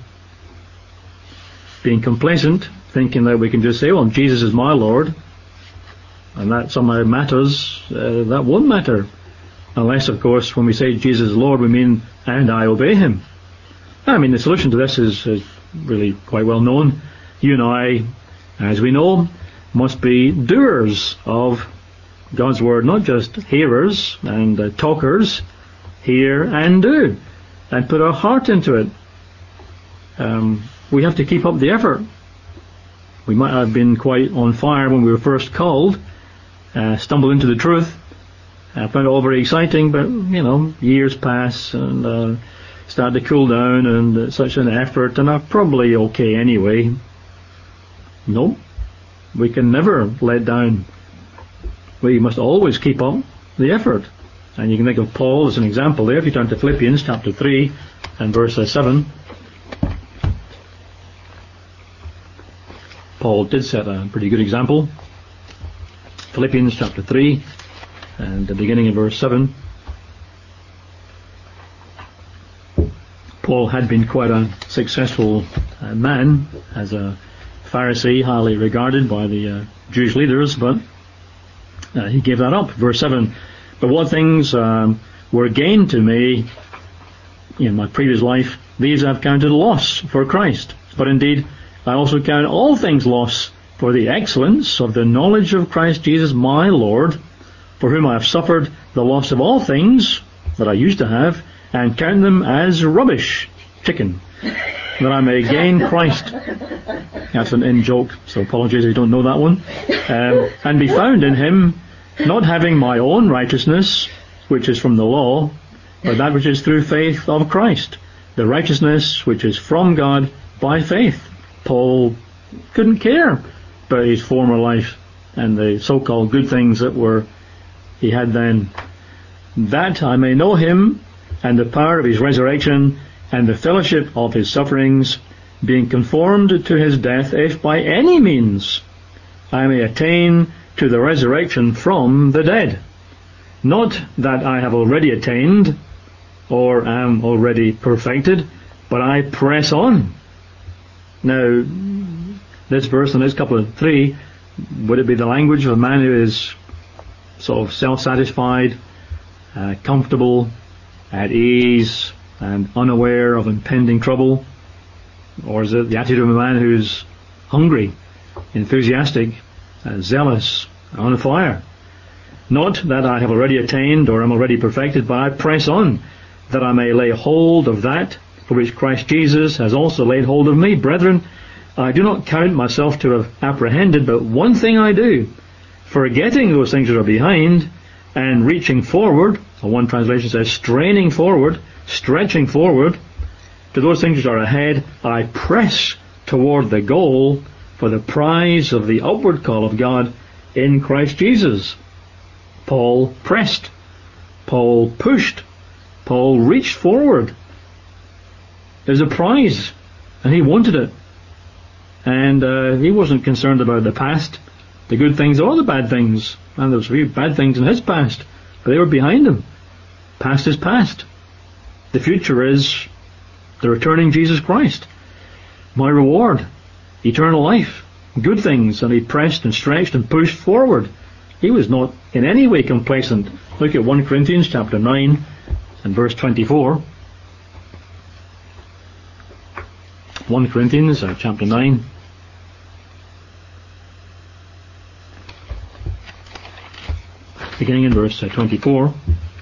being complacent, thinking that we can just say, well, Jesus is my Lord, and that somehow matters, that won't matter. Unless, of course, when we say Jesus is Lord, we mean, and I obey him. I mean, the solution to this is really quite well known. You and I, as we know, must be doers of God's Word, not just hearers and talkers. Hear and do, and put our heart into it. we have to keep up the effort. We might have been quite on fire when we were first called, stumbled into the truth, found it all very exciting, but, years pass and start to cool down, and it's such an effort, and I'm probably okay anyway. No, we can never let down. We must always keep up the effort. And you can think of Paul as an example there. If you turn to Philippians chapter 3 and verse 7, Paul did set a pretty good example. Philippians chapter 3 and the beginning of verse 7. Paul had been quite a successful man as a Pharisee, highly regarded by the Jewish leaders, but he gave that up. Verse 7, but what things were gained to me in my previous life, these I've counted loss for Christ. But indeed, I also count all things loss for the excellence of the knowledge of Christ Jesus my Lord, for whom I have suffered the loss of all things that I used to have, and count them as rubbish, chicken, that I may gain Christ. That's an in-joke, so apologies if you don't know that one. And be found in him, not having my own righteousness, which is from the law, but that which is through faith of Christ, the righteousness which is from God by faith. Paul couldn't care about his former life and the so-called good things that he had then. That I may know him and the power of his resurrection and the fellowship of his sufferings, being conformed to his death, if by any means I may attain to the resurrection from the dead. Not that I have already attained or am already perfected, but I press on. Now, this verse and this couple of 3, would it be the language of a man who is sort of self-satisfied, comfortable, at ease, and unaware of impending trouble? Or is it the attitude of a man who's hungry, enthusiastic, zealous, on fire? Not that I have already attained or am already perfected, but I press on, that I may lay hold of that for which Christ Jesus has also laid hold of me. Brethren, I do not count myself to have apprehended, but one thing I do, forgetting those things that are behind, and reaching forward, or one translation says straining forward, stretching forward, to those things which are ahead, I press toward the goal for the prize of the upward call of God in Christ Jesus. Paul pressed. Paul pushed. Paul reached forward. There's a prize, and he wanted it. And he wasn't concerned about the past, the good things or the bad things. And there was a few bad things in his past, but they were behind him. Past is past. The future is the returning Jesus Christ. My reward, eternal life, good things. And he pressed and stretched and pushed forward. He was not in any way complacent. Look at 1 Corinthians chapter 9 and verse 24. 1 Corinthians chapter 9. Beginning in verse 24.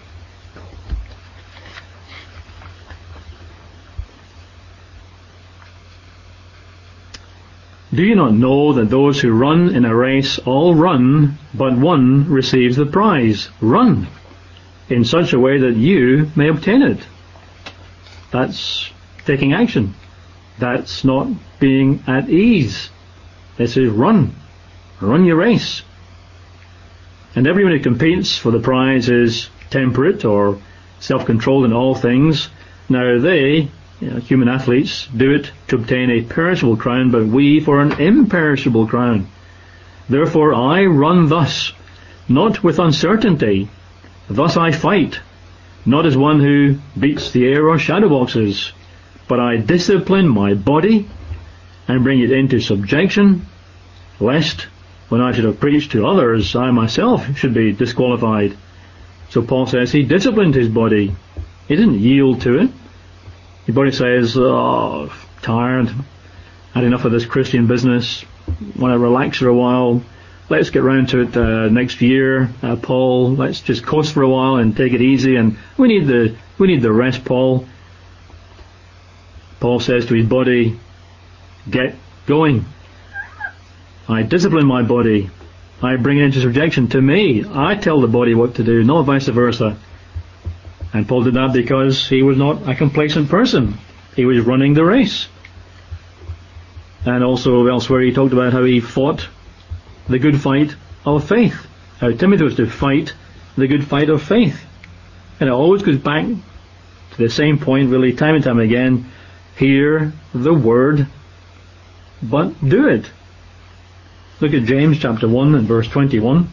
Do you not know that those who run in a race all run, but one receives the prize? Run in such a way that you may obtain it. That's taking action. That's not being at ease. This is run. Run your race. And everyone who competes for the prize is temperate or self-controlled in all things. Now they, human athletes, do it to obtain a perishable crown, but we for an imperishable crown. Therefore I run thus, not with uncertainty. Thus I fight, not as one who beats the air or shadow boxes, but I discipline my body and bring it into subjection, lest when I should have preached to others, I myself should be disqualified. So Paul says he disciplined his body. He didn't yield to it. His body says, oh, tired, had enough of this Christian business, want to relax for a while, let's get round to it next year, Paul, let's just coast for a while and take it easy, and we need the rest, Paul. Paul says to his body, get going. I discipline my body. I bring it into subjection to me. I tell the body what to do, not vice versa. And Paul did that because he was not a complacent person. He was running the race. And also elsewhere he talked about how he fought the good fight of faith. How Timothy was to fight the good fight of faith. And it always goes back to the same point, really, time and time again. Hear the word, but do it. Look at James chapter 1 and verse 21.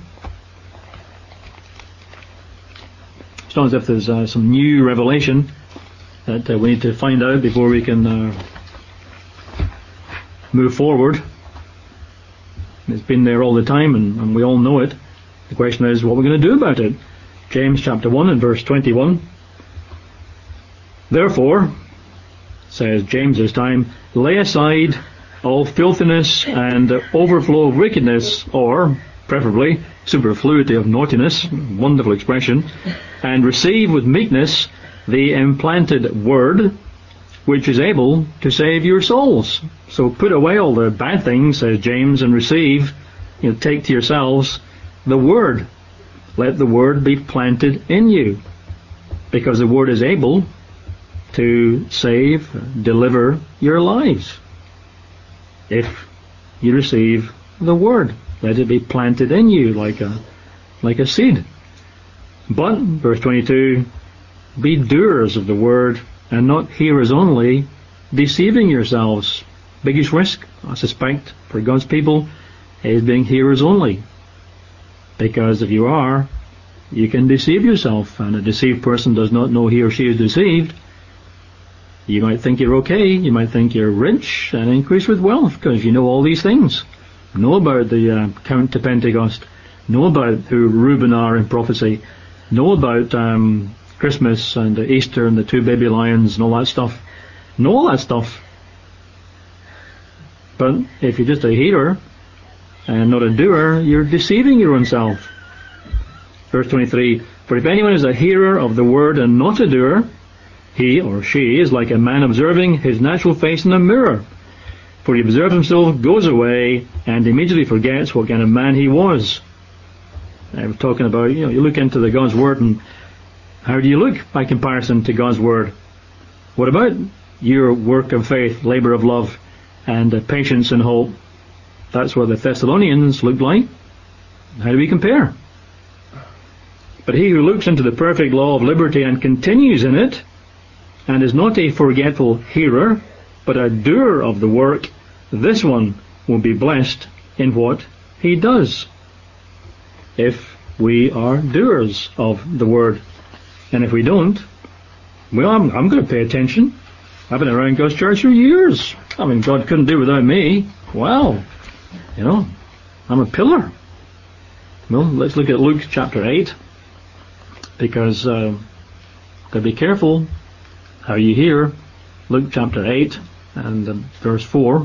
It's not as if there's some new revelation that we need to find out before we can move forward. It's been there all the time, and we all know it. The question is what we're going to do about it. James chapter 1 and verse 21. Therefore, says James this time, lay aside all filthiness and overflow of wickedness, or preferably superfluity of naughtiness, wonderful expression, and receive with meekness the implanted word, which is able to save your souls. So put away all the bad things, says James, and receive, take to yourselves the word. Let the word be planted in you, because the word is able to save, deliver your lives. If you receive the word, let it be planted in you like a seed. But, verse 22, be doers of the word and not hearers only, deceiving yourselves. Biggest risk, I suspect, for God's people is being hearers only. Because if you are, you can deceive yourself, and a deceived person does not know he or she is deceived. You might think you're okay, you might think you're rich and increased with wealth because you know all these things. Know about the Count to Pentecost, know about who Reuben are in prophecy, know about Christmas and Easter and the two baby lions and all that stuff. Know all that stuff. But if you're just a hearer and not a doer, you're deceiving your own self. Verse 23, for if anyone is a hearer of the word and not a doer, he or she is like a man observing his natural face in a mirror. For he observes himself, goes away, and immediately forgets what kind of man he was. I'm talking about, you look into the God's Word, and how do you look by comparison to God's Word? What about your work of faith, labour of love, and patience and hope? That's what the Thessalonians looked like. How do we compare? But he who looks into the perfect law of liberty and continues in it, and is not a forgetful hearer, but a doer of the work, this one will be blessed in what he does. If we are doers of the word. And if we don't, well, I'm going to pay attention. I've been around God's church for years. I mean, God couldn't do without me. Wow. I'm a pillar. Well, let's look at Luke chapter 8, because got to be careful how you hear. Luke chapter 8 and verse 4.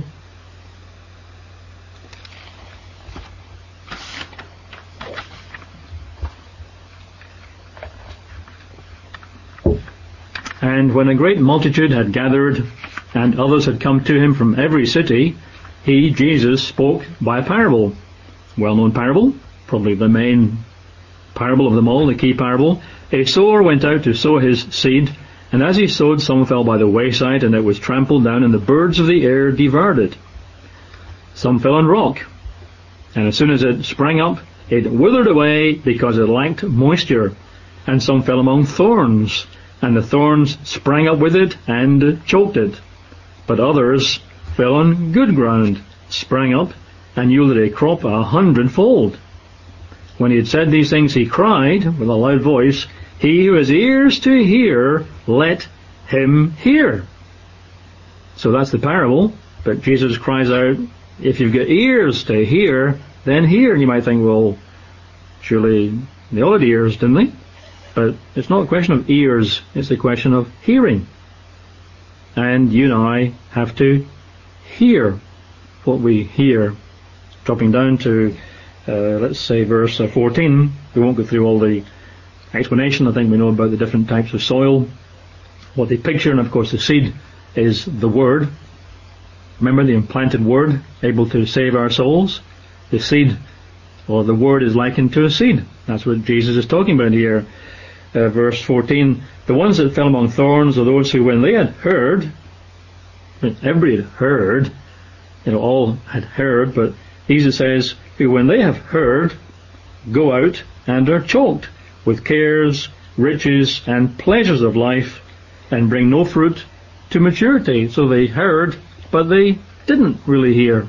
And when a great multitude had gathered, and others had come to him from every city, he, Jesus, spoke by a parable. Well-known parable, probably the main parable of them all, the key parable. A sower went out to sow his seed, and as he sowed, some fell by the wayside, and it was trampled down, and the birds of the air devoured it. Some fell on rock, and as soon as it sprang up, it withered away because it lacked moisture. And some fell among thorns, and the thorns sprang up with it and choked it. But others fell on good ground, sprang up, and yielded a crop 100-fold. When he had said these things, he cried with a loud voice, he who has ears to hear, let him hear. So that's the parable, but Jesus cries out, if you've got ears to hear, then hear. And you might think, well, surely they all had ears, didn't they? But it's not a question of ears, it's a question of hearing. And you and I have to hear what we hear. Dropping down to, let's say, verse 14. We won't go through all the explanation. I think we know about the different types of soil, what they picture, and of course the seed is the Word. Remember the implanted Word, able to save our souls? The seed, or the Word, is likened to a seed. That's what Jesus is talking about here. Verse 14, the ones that fell among thorns are those who, when they had heard, everybody had heard, all had heard, but Jesus says, who when they have heard, go out and are choked with cares, riches, and pleasures of life, and bring no fruit to maturity. So they heard, but they didn't really hear.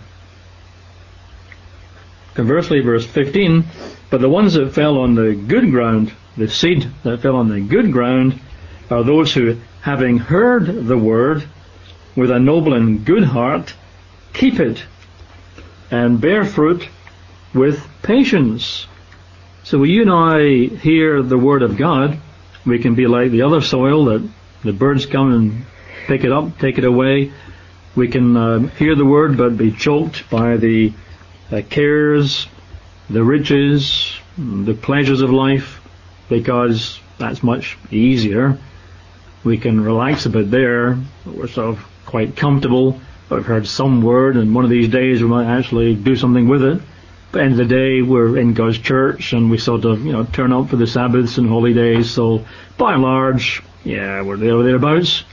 Conversely, verse 15, but the ones that fell on the good ground, the seed that fell on the good ground, are those who, having heard the word, with a noble and good heart, keep it, and bear fruit with patience. So when you and I hear the word of God, we can be like the other soil that the birds come and pick it up, take it away. We can hear the word but be choked by the cares, the riches, the pleasures of life, because that's much easier. We can relax a bit there. We're sort of quite comfortable. I've heard some word, and one of these days we might actually do something with it. But at the end of the day, we're in God's church, and we sort of, turn up for the Sabbaths and holy days. So, by and large, we're there or thereabouts.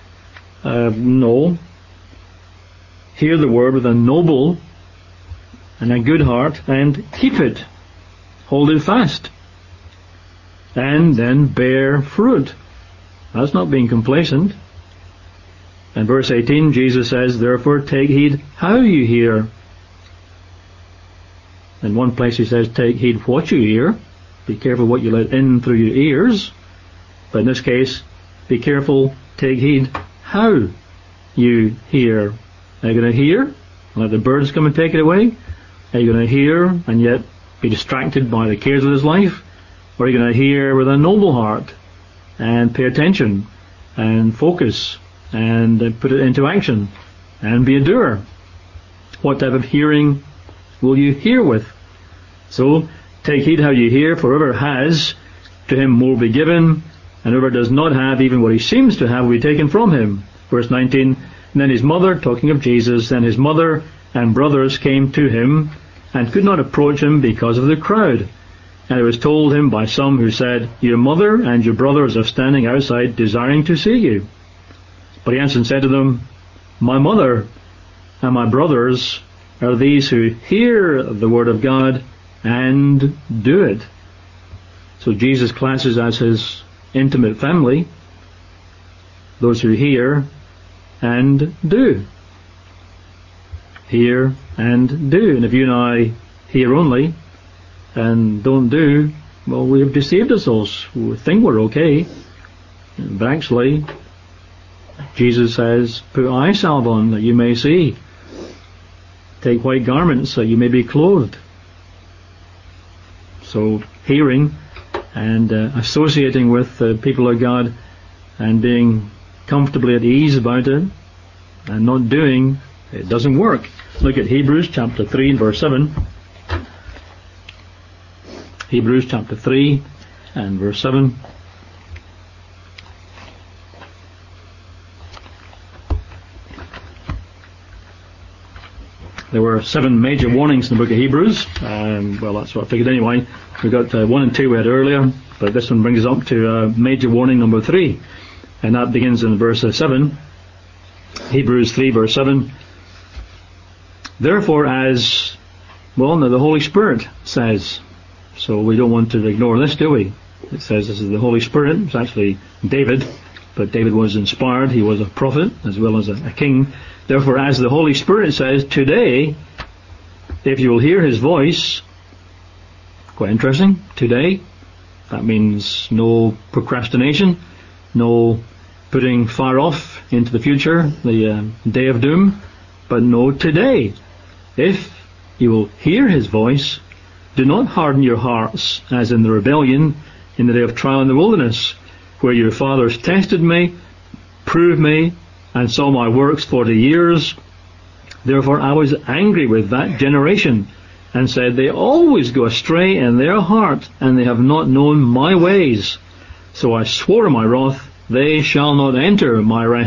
No. Hear the word with a noble and a good heart, and keep it. Hold it fast. And then bear fruit. That's not being complacent. And verse 18, Jesus says, therefore take heed how you hear. In one place he says, take heed what you hear. Be careful what you let in through your ears. But in this case, be careful, take heed how you hear. Are you going to hear and let the birds come and take it away? Are you going to hear and yet be distracted by the cares of this life? Or are you going to hear with a noble heart and pay attention and focus and put it into action and be a doer? What type of hearing will you hear with? So, take heed how you hear, for whoever has, to him more will be given, and whoever does not have, even what he seems to have, will be taken from him. Verse 19, and then his mother, talking of Jesus, then his mother and brothers came to him, and could not approach him because of the crowd. And it was told him by some who said, your mother and your brothers are standing outside desiring to see you. But he answered and said to them, my mother and my brothers are these who hear the word of God and do it. So Jesus classes as his intimate family those who hear and do. Hear and do. And if you and I hear only and don't do, well, we have deceived ourselves. We think we're okay. But actually, Jesus says, put eye salve on that you may see. Take white garments that you may be clothed. So, hearing and associating with the people of God and being comfortably at ease about it and not doing, it doesn't work. Look at Hebrews chapter 3 and verse 7. Hebrews chapter 3 and verse 7. There were 7 major warnings in the book of Hebrews. Well, that's what I figured anyway. We got 1 and 2 we had earlier, but this one brings us up to major warning number 3. And that begins in verse 7. Hebrews 3 verse 7. Therefore, as, well, now the Holy Spirit says, so we don't want to ignore this, do we? It says this is the Holy Spirit. It's actually David, but David was inspired. He was a prophet as well as a king. Therefore, as the Holy Spirit says, today, if you will hear his voice, quite interesting, today, that means no procrastination, no putting far off into the future, the day of doom, but no, today. If you will hear his voice, do not harden your hearts as in the rebellion in the day of trial in the wilderness, where your fathers tested me, proved me, and saw my works 40 years. Therefore I was angry with that generation, and said, they always go astray in their heart, and they have not known my ways. So I swore in my wrath, they shall not enter my rest.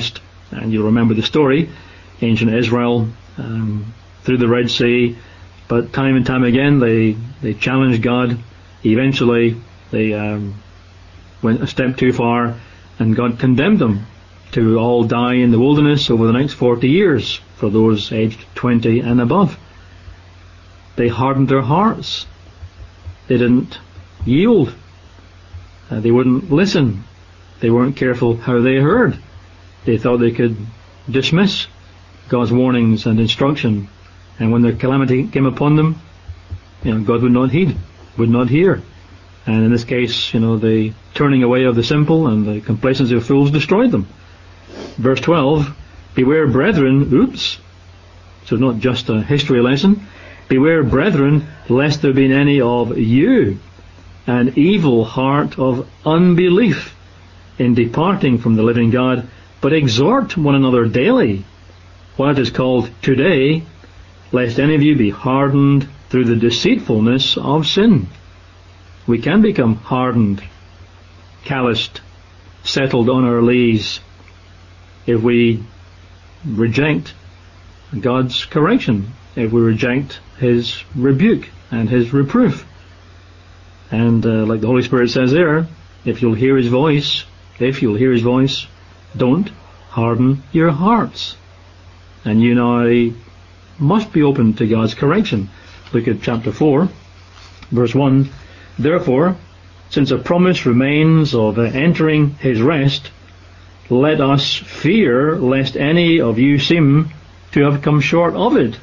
And you'll remember the story, ancient Israel through the Red Sea, but time and time again they challenged God. Eventually they went a step too far, and God condemned them to all die in the wilderness over the next 40 years for those aged 20 and above. They hardened their hearts. They didn't yield. They wouldn't listen. They weren't careful how they heard. They thought they could dismiss God's warnings and instruction, and when the calamity came upon them, God would not heed, would not hear. And in this case, the turning away of the simple and the complacency of fools destroyed them. Verse 12, beware, brethren, so not just a history lesson, beware, brethren, lest there be in any of you an evil heart of unbelief in departing from the living God, but exhort one another daily, while it is called today, lest any of you be hardened through the deceitfulness of sin. We can become hardened, calloused, settled on our lees if we reject God's correction, if we reject His rebuke and His reproof. And like the Holy Spirit says there, if you'll hear His voice, don't harden your hearts. And you and I must be open to God's correction. Look at chapter 4, verse 1. Therefore, since a promise remains of entering His rest, let us fear lest any of you seem to have come short of it.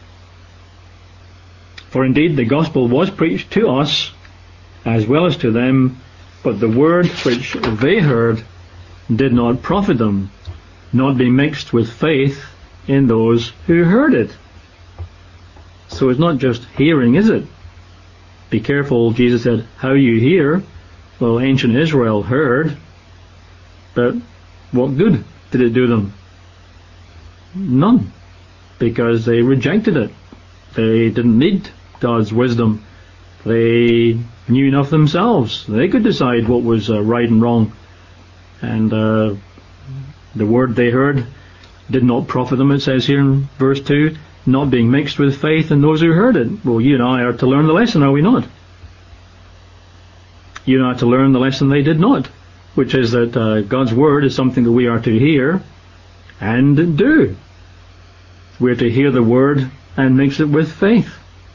For indeed the gospel was preached to us as well as to them, but the word which they heard did not profit them, not being mixed with faith in those who heard it. So it's not just hearing, is it? Be careful, Jesus said, how you hear. Well, ancient Israel heard, but what good did it do them? None, because they rejected it. They didn't need God's wisdom. They knew enough themselves. They could decide what was right and wrong. And the word they heard did not profit them, it says here in verse 2, not being mixed with faith in those who heard it. Well, you and I are to learn the lesson, are we not? You and I are to learn the lesson they did not, which is that God's word is something that we are to hear and do. We are to hear the word and mix it with faith.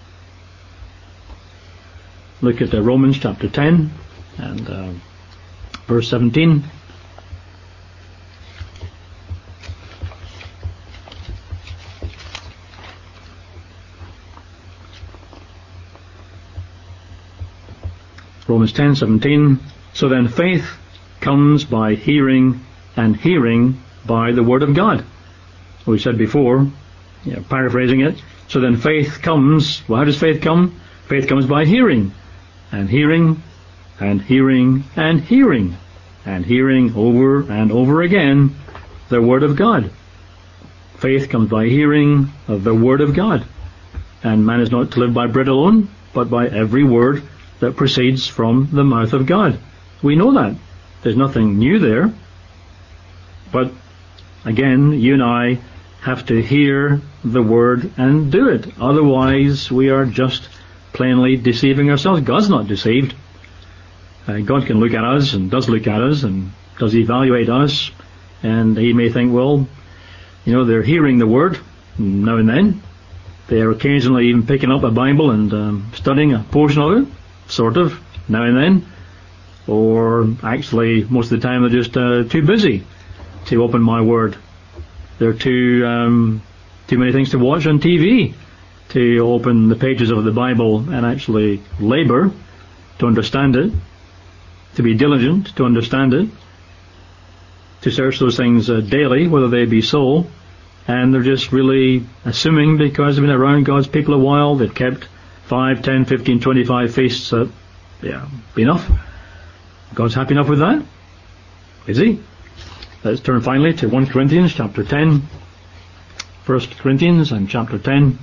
Look at Romans chapter 10 and verse 17. Romans 10:17. So then faith comes by hearing, and hearing by the word of God. We said before, paraphrasing it, so then faith comes, well, how does faith come? Faith comes by hearing, and hearing, and hearing, and hearing, and hearing over and over again the word of God. Faith comes by hearing of the word of God. And man is not to live by bread alone, but by every word that proceeds from the mouth of God. We know that. There's nothing new there. But again, you and I have to hear the word and do it. Otherwise, we are just plainly deceiving ourselves. God's not deceived. God can look at us and does look at us and does evaluate us. And He may think, well, they're hearing the word now and then. They're occasionally even picking up a Bible and studying a portion of it. Sort of, now and then. Or actually, most of the time they're just too busy to open my word. There are too many things to watch on TV to open the pages of the Bible and actually labor to understand it, to be diligent to understand it, to search those things daily, whether they be so. And they're just really assuming because they've been around God's people a while, they've kept 5, 10, 15, 25 feasts, be enough. God's happy enough with that? Is He? Let's turn finally to 1 Corinthians chapter 10. 1 Corinthians and chapter 10.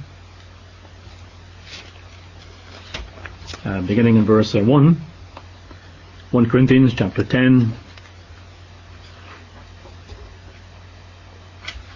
Beginning in verse 1. 1 Corinthians chapter 10.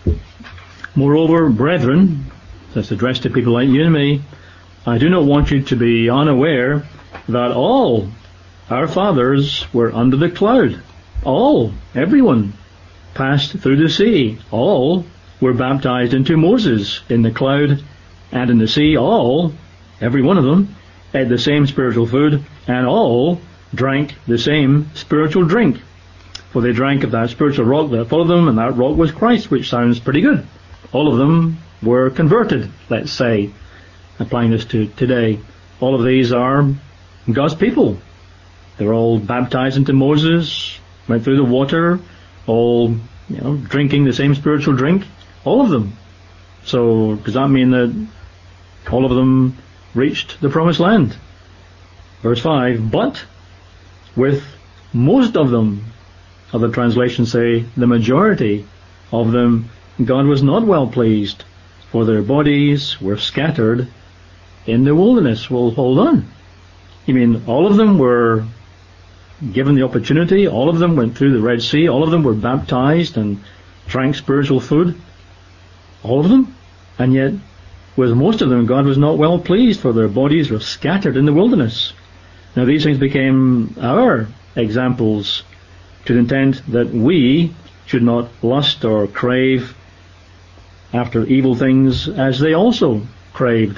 Moreover, brethren, that's addressed to people like you and me, I do not want you to be unaware that all our fathers were under the cloud. All, everyone, passed through the sea. All were baptized into Moses in the cloud and in the sea. All, every one of them, ate the same spiritual food, and all drank the same spiritual drink. For they drank of that spiritual rock that followed them, and that rock was Christ, which sounds pretty good. All of them were converted, let's say, applying this to today. All of these are God's people. They were all baptized into Moses, went through the water, all, drinking the same spiritual drink. All of them. So does that mean that all of them reached the promised land? Verse 5, but with most of them, other translations say the majority of them, God was not well pleased, for their bodies were scattered in the wilderness. Well, hold on. You mean all of them were given the opportunity? All of them went through the Red Sea? All of them were baptized and drank spiritual food? All of them? And yet, with most of them, God was not well pleased, for their bodies were scattered in the wilderness. Now, these things became our examples to the intent that we should not lust or crave after evil things as they also craved.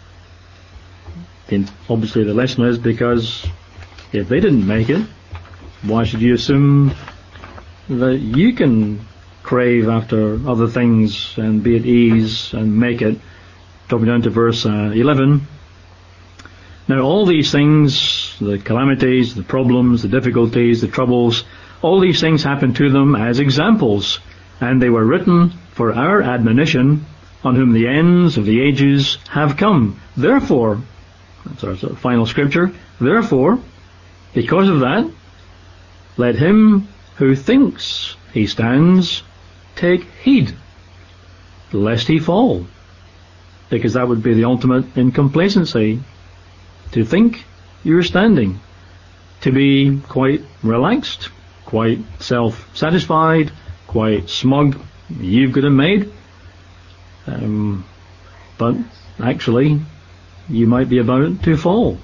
And obviously the lesson is because if they didn't make it, why should you assume that you can crave after other things and be at ease and make it? Dropping down to verse 11. Now all these things, the calamities, the problems, the difficulties, the troubles, all these things happened to them as examples, and they were written for our admonition, on whom the ends of the ages have come. Therefore, that's our final scripture, therefore, because of that, let him who thinks he stands take heed, lest he fall. Because that would be the ultimate in complacency, to think you're standing, to be quite relaxed, quite self-satisfied, quite smug, you've got it made, but actually you might be about to fall.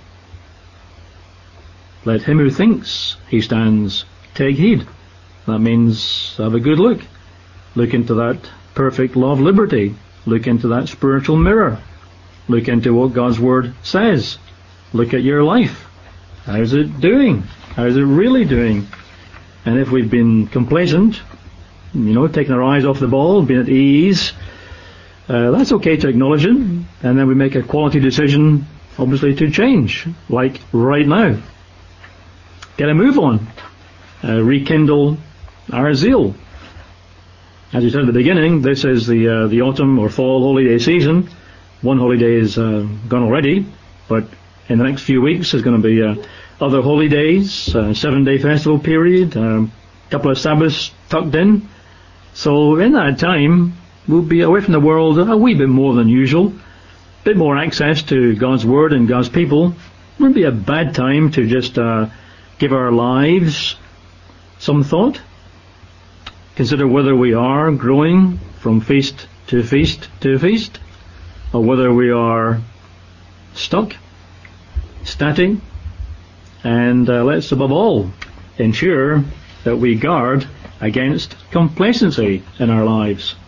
Let him who thinks he stands take heed. That means have a good look. Look into that perfect law of liberty. Look into that spiritual mirror. Look into what God's Word says. Look at your life. How's it doing? How's it really doing? And if we've been complacent, taking our eyes off the ball, being at ease, that's okay to acknowledge it, and then we make a quality decision, obviously, to change, like right now. Get a move on. Rekindle our zeal. As we said at the beginning, this is the autumn or fall holiday season. One holiday is gone already, but in the next few weeks there's going to be other holidays, 7-day festival period, a couple of Sabbaths tucked in. So in that time, we'll be away from the world a wee bit more than usual. A bit more access to God's Word and God's people. It wouldn't be a bad time to just give our lives some thought. Consider whether we are growing from feast to feast to feast, or whether we are stuck, static, and let's above all ensure that we guard against complacency in our lives.